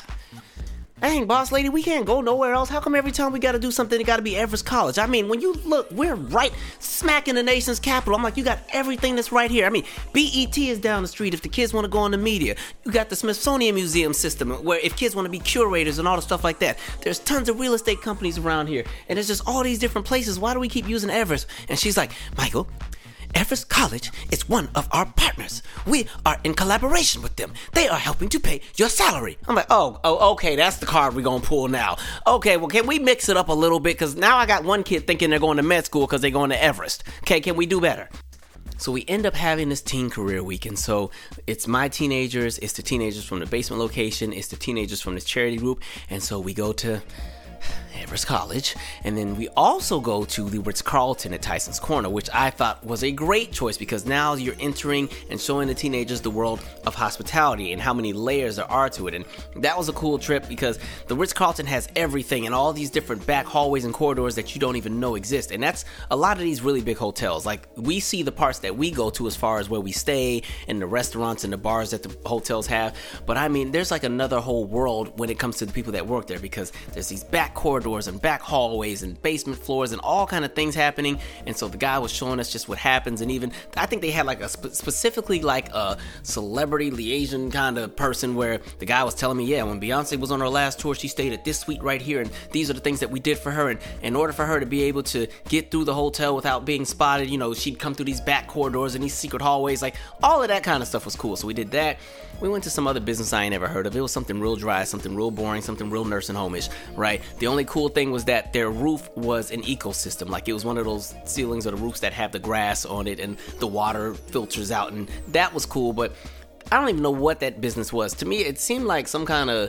Speaker 1: dang, boss lady, we can't go nowhere else. How come every time we got to do something, it got to be Everest College? I mean, when you look, we're right smack in the nation's capital. I'm like, you got everything that's right here. I mean, BET is down the street if the kids want to go into media. You got the Smithsonian Museum system where if kids want to be curators and all the stuff like that. There's tons of real estate companies around here. And there's just all these different places. Why do we keep using Everest? And she's like, Michael, Everest College is one of our partners. We are in collaboration with them. They are helping to pay your salary. I'm like, oh, okay, that's the card we're going to pull now. Okay, well, can we mix it up a little bit? Because now I got one kid thinking they're going to med school because they're going to Everest. Okay, can we do better? So we end up having this teen career week, and so it's my teenagers, it's the teenagers from the basement location, it's the teenagers from this charity group, and so we go to Everest College, and then we also go to the Ritz-Carlton at Tyson's Corner, which I thought was a great choice because now you're entering and showing the teenagers the world of hospitality and how many layers there are to it. And that was a cool trip because the Ritz-Carlton has everything and all these different back hallways and corridors that you don't even know exist. And that's a lot of these really big hotels. Like, we see the parts that we go to as far as where we stay and the restaurants and the bars that the hotels have, but I mean, there's like another whole world when it comes to the people that work there because there's these back corridors and back hallways and basement floors and all kind of things happening. And so the guy was showing us just what happens, and even I think they had like a specifically like a celebrity liaison kind of person where the guy was telling me, yeah, when Beyonce was on her last tour, she stayed at this suite right here, and these are the things that we did for her, and in order for her to be able to get through the hotel without being spotted, you know, she'd come through these back corridors and these secret hallways. Like, all of that kind of stuff was cool. So we did that. We went to some other business I ain't never heard of. It was something real dry, something real boring, something real nursing home-ish, right? The only cool thing was that their roof was an ecosystem. Like, it was one of those ceilings or the roofs that have the grass on it and the water filters out, and that was cool. But I don't even know what that business was. To me, it seemed like some kind of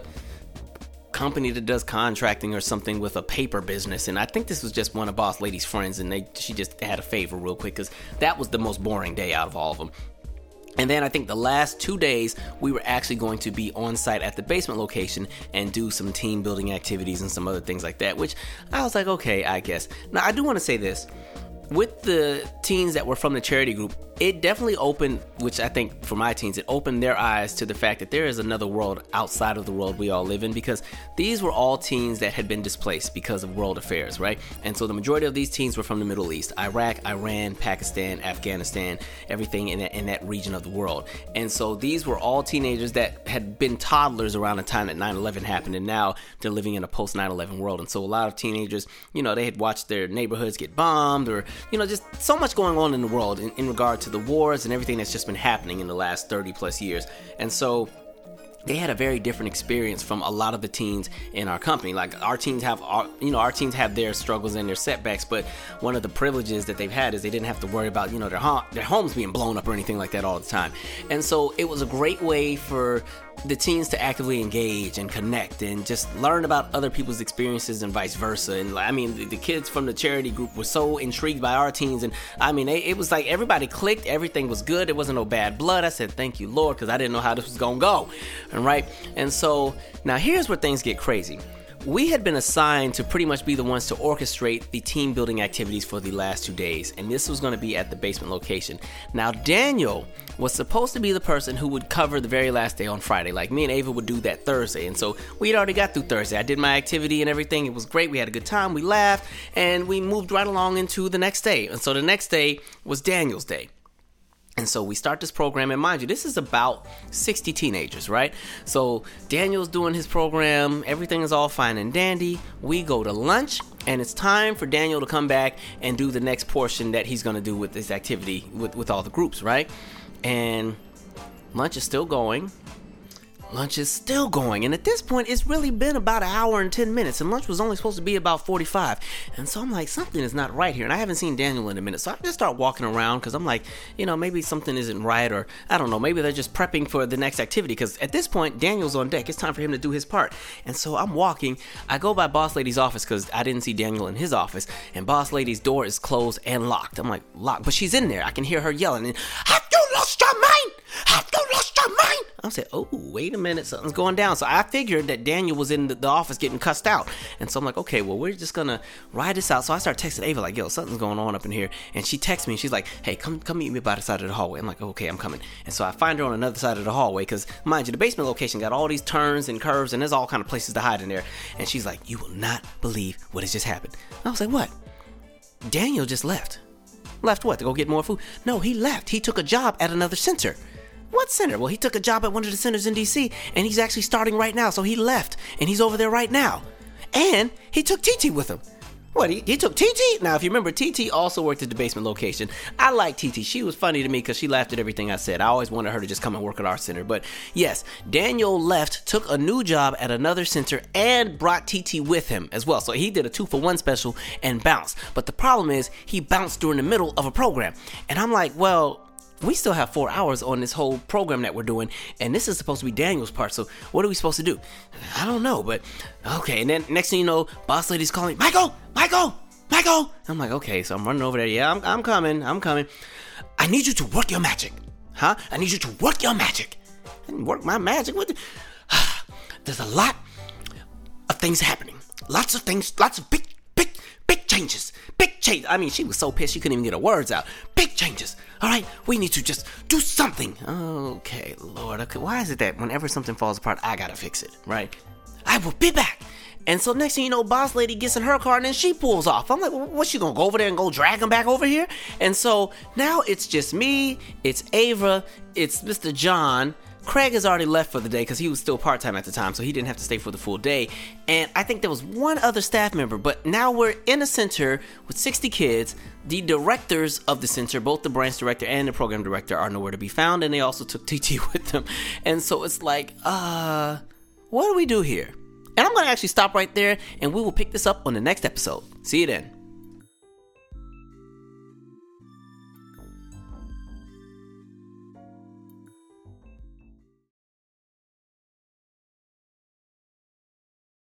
Speaker 1: company that does contracting or something with a paper business, and I think this was just one of Boss Lady's friends, and she just had a favor real quick because that was the most boring day out of all of them. And then I think the last 2 days, we were actually going to be on site at the basement location and do some team building activities and some other things like that, which I was like, okay, I guess. Now, I do want to say this. With the teens that were from the charity group, it definitely opened, which I think for my teens, it opened their eyes to the fact that there is another world outside of the world we all live in, because these were all teens that had been displaced because of world affairs, right? And so the majority of these teens were from the Middle East, Iraq, Iran, Pakistan, Afghanistan, everything in that region of the world. And so these were all teenagers that had been toddlers around the time that 9/11 happened, and now they're living in a post 9/11 world. And so a lot of teenagers, you know, they had watched their neighborhoods get bombed, or, you know, just so much going on in the world in regard to the wars and everything that's just been happening in the last 30 plus years. And so they had a very different experience from a lot of the teens in our company. Like, our teens have their struggles and their setbacks, but one of the privileges that they've had is they didn't have to worry about, you know, their homes being blown up or anything like that all the time. And so it was a great way for the teens to actively engage and connect and just learn about other people's experiences and vice versa. And I mean, the kids from the charity group were so intrigued by our teens, and I mean, it was like everybody clicked, everything was good, there wasn't no bad blood. I said, thank you, Lord, because I didn't know how this was gonna go. And right, and so now here's where things get crazy. we had been assigned to pretty much be the ones to orchestrate the team building activities for the last 2 days, and this was going to be at the basement location. Now, Daniel was supposed to be the person who would cover the very last day on Friday. Like, me and Ava would do that Thursday, and so we had already got through Thursday. I did my activity and everything. It was great. We had a good time. We laughed, and we moved right along into the next day. And so the next day was Daniel's day. And so we start this program, and mind you, this is about 60 teenagers, right? So Daniel's doing his program, everything is all fine and dandy. We go to lunch, and it's time for Daniel to come back and do the next portion that he's gonna do with this activity with all the groups, right? And lunch is still going. And at this point, it's really been about an hour and 10 minutes, and lunch was only supposed to be about 45. And so I'm like, something is not right here, and I haven't seen Daniel in a minute. So I just start walking around, because I'm like, maybe something isn't right, or I don't know, maybe they're just prepping for the next activity, because at this point, Daniel's on deck. It's time for him to do his part. And so I'm walking. I go by Boss Lady's office, because I didn't see Daniel in his office, and Boss Lady's door is closed and locked. I'm like, locked, but she's in there. I can hear her yelling, and, have you lost your mind? Have you lost your mind? I said, oh, wait a minute, something's going down. So I figured that Daniel was in the office getting cussed out. And so I'm like, okay, well, we're just going to ride this out. So I start texting Ava like, yo, something's going on up in here. And she texts me, and she's like, hey, come meet me by the side of the hallway. I'm like, okay, I'm coming. And so I find her on another side of the hallway, because, mind you, the basement location got all these turns and curves, and there's all kind of places to hide in there. And she's like, you will not believe what has just happened. I was like, what? Daniel just left. Left what? To go get more food? No, he left. He took a job at another center. What center? Well, he took a job at one of the centers in DC, and he's actually starting right now. So he left, and he's over there right now. And he took TT with him. What, he took TT? Now, if you remember, TT also worked at the basement location. I like TT. She was funny to me because she laughed at everything I said. I always wanted her to just come and work at our center. But yes, Daniel left, took a new job at another center, and brought TT with him as well. So he did a 2-for-1 special and bounced. But the problem is, he bounced during the middle of a program. And I'm like, well, we still have 4 hours on this whole program that we're doing, and this is supposed to be Daniel's part, so what are we supposed to do? I don't know, but okay. And then next thing you know, Boss Lady's calling, Michael! I'm like, okay, so I'm running over there. Yeah, I'm coming. I need you to work your magic. Huh? I need you to work your magic. And work my magic? There's a lot of things happening. Lots of big changes. I mean, she was so pissed she couldn't even get her words out. Big changes. All right, we need to just do something. Okay, Lord. Okay, why is it that whenever something falls apart, I gotta fix it, right? I will be back. And so next thing you know, Boss Lady gets in her car and then she pulls off. I'm like, well, what's she gonna go over there and go drag him back over here? And so now it's just me, it's Ava, it's Mr. John. Craig has already left for the day because he was still part-time at the time, so he didn't have to stay for the full day. And I think there was one other staff member, but now we're in a center with 60 kids. The directors of the center, both the branch director and the program director, are nowhere to be found, and they also took TT with them. And so it's like, what do we do here? And I'm going to actually stop right there, and we will pick this up on the next episode. See you then.